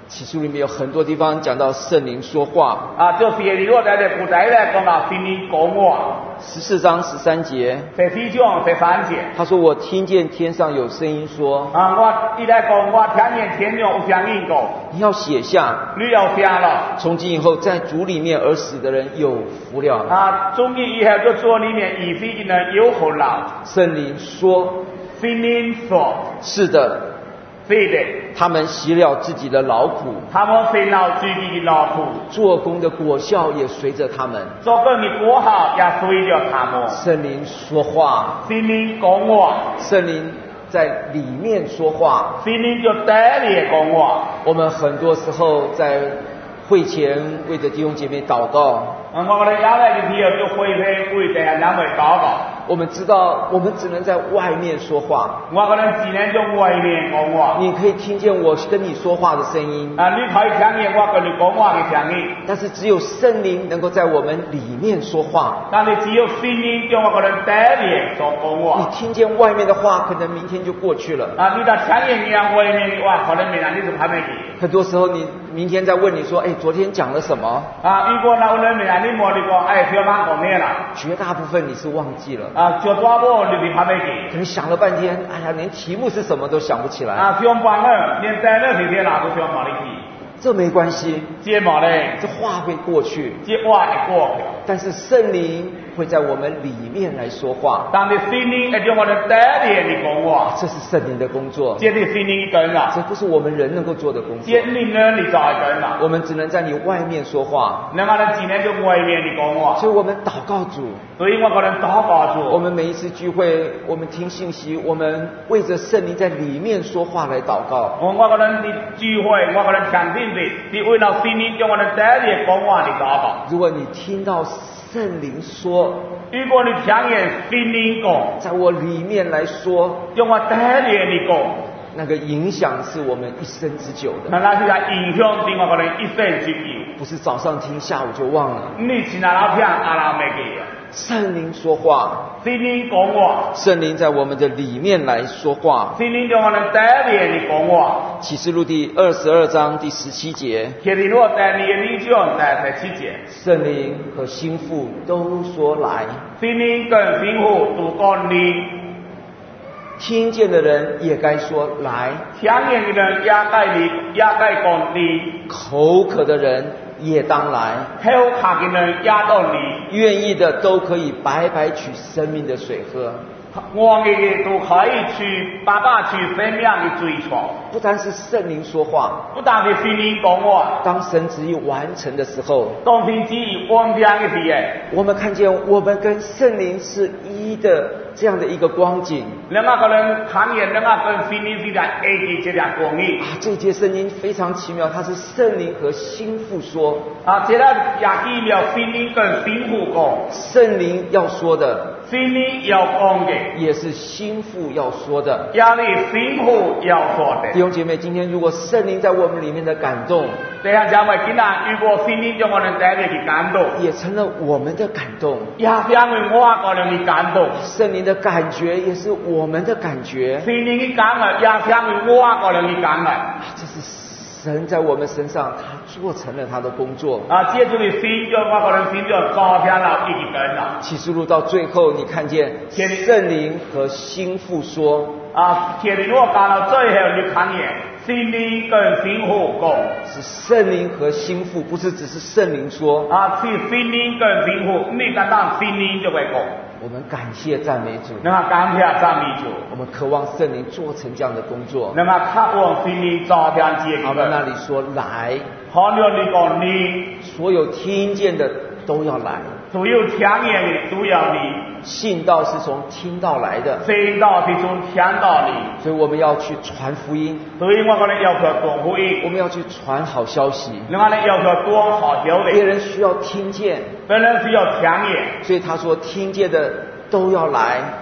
启示录里面有很多地方讲到圣灵说话。 啊，就别里落在这古代来讲到圣灵讲话。 十四章十三节。 十四章十三节。 他说：“我听见天上有声音说。” 啊，我一来讲，我听见天上有声音讲。 你要写下。 你要写了。 从今以后，在主里面而死的人有福了。 啊，从今以后就主里面已死的人有福了。 圣灵说。 圣灵说。 是的。 是的， 他们洗了自己的劳苦， 他们洗了自己的劳苦， 做工的果效也随着他们， 做工的果效也随着他们。 圣灵说话， 圣灵讲话， 圣灵在里面说话， 圣灵就在里讲话。 我们很多时候在会前为着弟兄姐妹祷告， 我们要来的时候就会前为着两位祷告。 我们知道，我们只能在外面说话。 我可能只能在外面讲话。 你可以听见我跟你说话的声音。 啊，你可以听见我跟你讲话的声音。 但是只有圣灵能够在我们里面说话。 但是只有圣灵叫我可能在里说讲话。 你听见外面的话，可能明天就过去了。 啊，你在听见人家外面的话，可能明天你就还没去。 很多时候，你明天在问你说：“哎，昨天讲了什么？” 啊，如果那有人明天你问你讲：“哎，昨晚讲咩啦？” 绝大部分你是忘记了。 啊，绝大部分你是还没记。 可能想了半天，哎呀，连题目是什么都想不起来。 啊，想半天，连在那天天哪都想不起。 这没关系， 这嘛嘞， 这话会过去， 这话会过去。 但是圣灵会在我们里面来说话。 但是圣灵会在我们在里面讲话， 这是圣灵的工作。 这是圣灵的工作， 这不是我们人能够做的工作。 这你呢，你在工作。 我们只能在你外面说话。 那么呢，只能在外面的讲话。 所以我们祷告主。 所以我可能祷告主。 我们每一次聚会，我们听信息，我们为着圣灵在里面说话来祷告。 我我可能的聚会，我可能听信息，是为了圣灵叫我们在里讲话的祷告。 如果你听到圣灵说， 如果你听见圣灵讲， 在我里面来说， 叫我在里的讲， 那个影响是我们一生之久的。 那那是在影响是我可能一生之久。 不是早上听，下午就忘了。 你去哪老听，阿拉没记啊。 圣灵说话， 圣灵讲话， 圣灵在我们的里面来说话。 圣灵在我们在里面讲话。 启示录第二十二章第十七节。 启示录在第二章第十七节。 圣灵和心腹都说来。 圣灵跟心腹都讲你。 听见的人也该说来。 听见的人也该你，也该讲你。 口渴的人也当来。 口渴的人也当你。 愿意的都可以白白取生命的水喝。 我们都可以去白白去生命的水泉。 不单是圣灵说话， 不单是圣灵讲话。 当神旨意完成的时候， 当神旨意完成的时候， 我们看见我们跟圣灵是一的这样的一个光景。 两个人看见两个跟圣灵是在一起这样光景。 啊，这节圣经非常奇妙，它是圣灵和心腹说。 啊，这个也奇妙，圣灵跟心腹讲。 圣灵要说的， 圣灵要讲的， 也是心腹要说的， 也是心腹要说的。 弟兄姐妹，今天如果圣灵在我们里面的感动， 弟兄姐妹，今天如果圣灵在我们在里面的感动， 也成了我们的感动， 也成为我个人的感动。 圣灵的感觉也是我们的感觉， 圣灵的感觉也成为我个人的感觉。 这是神在我们身上，他做成了他的工作。 啊，这就是神叫我个人神叫造成了一个人了。 启示录到最后，你看见圣灵和心腹说。 啊，启示录讲到最后，你看见圣灵跟心腹讲， 是圣灵和心腹，不是只是圣灵说。 啊，是圣灵跟心腹，你单单圣灵就会讲。 我们感谢赞美主， 那么感谢赞美主， 我们渴望圣灵做成这样的工作。 那么渴望圣灵造成这个。 我们那里说来， 好像你讲你， 所有听见的都要来， 所有听见的都要你。 信道是从听道来的， 信道是从听道里， 所以我们要去传福音。 所以我可能要求传福音， 我们要去传好消息。 另外呢，要求传好消息， 别人需要听见， 别人需要听见。 所以他说听见的都要来，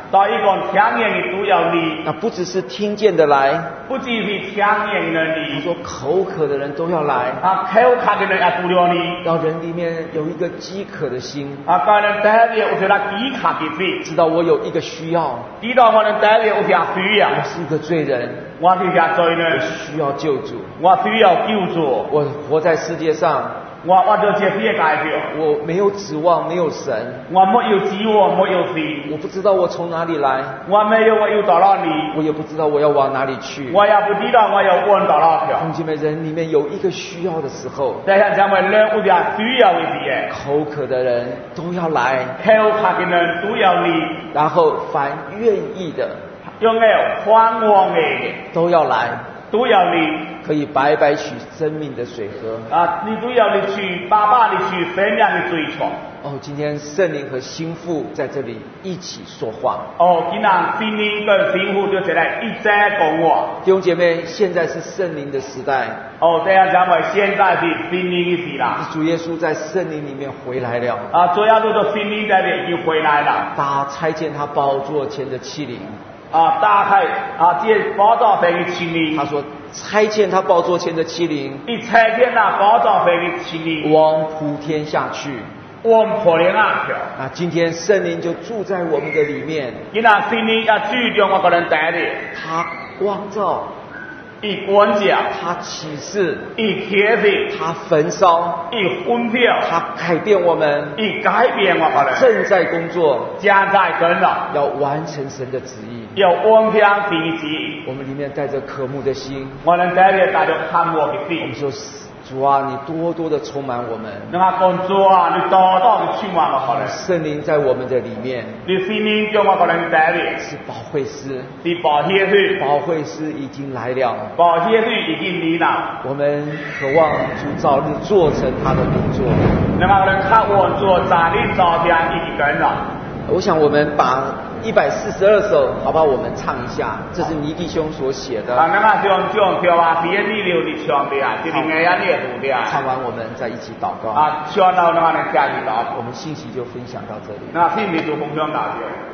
到一个听见的都要你， 那不只是听见的来， 不只是听见的他你， 说口渴的人都要来， 啊，口渴的人也都要你， 要人里面有一个饥渴的心， 啊，个人第一有些他饥渴的心， 知道我有一个需要， 知道我们第一有些需要， 我是一个罪人， 我是一个罪我人， 需要救主， 我需要救助， 我活在世界上， 我我就这些代表， 我没有指望，没有神， 我没有指望，没有神， 我不知道我从哪里来， 我没有我要到哪里， 我也不知道我要往哪里去。 我也不知道我要往到哪去。 兄弟们，人里面有一个需要的时候， 但是咱们人有点需要的事， 口渴的人都要来， 口渴的人都要你， 然后凡愿意的拥有盼望的都要来， 都要你。 可以白白取生命的水喝。 啊，你都要你去爸爸的去生命的追求。 哦，今天圣灵和心腹在这里一起说话。 哦，今天心灵跟心腹就起来一直讲话。 弟兄姐妹，现在是圣灵的时代。 哦，这样讲为现在是心灵的时代。 主耶稣在圣灵里面回来了。 啊，主要就是心灵在里已经回来了。 大家拆见他宝座前的欺凌。 啊，打开啊，这宝座前的欺凌。 他说，拆见他宝座前的欺凌。 一拆见那宝座前的欺凌。 往普天下去。 往普天下去。 啊，今天圣灵就住在我们的里面。 今天圣灵要注重我个人带的。 他光照。 一管教， 他启示， 一贴示， 他焚烧， 一分票， 他改变我们， 一改变我们， 正在工作， 正在跟了， 要完成神的旨意， 要完成神的旨意。 我们里面带着渴慕的心， 我们带着带着渴慕的心。 我们说，主啊，你多多的充满我们。 那么讲主啊，你多多的充满我们。 圣灵在我们的里面， 你圣灵将我个人带领， 是保惠师， 是保险师， 保惠师已经来了， 保险师已经来了。 我们渴望主早日做成他的工作。 那么人看我做早日早天已经跟了。 我想我们把一百四十二首，好不好？我们唱一下，这是尼弟兄所写的。 啊，那么将将跳啊，别你留的唱的啊，这里面也列读的啊。 唱完我们再一起祷告。 啊，唱到那么的家里祷。 我们信息就分享到这里。 那信息就分享到这里。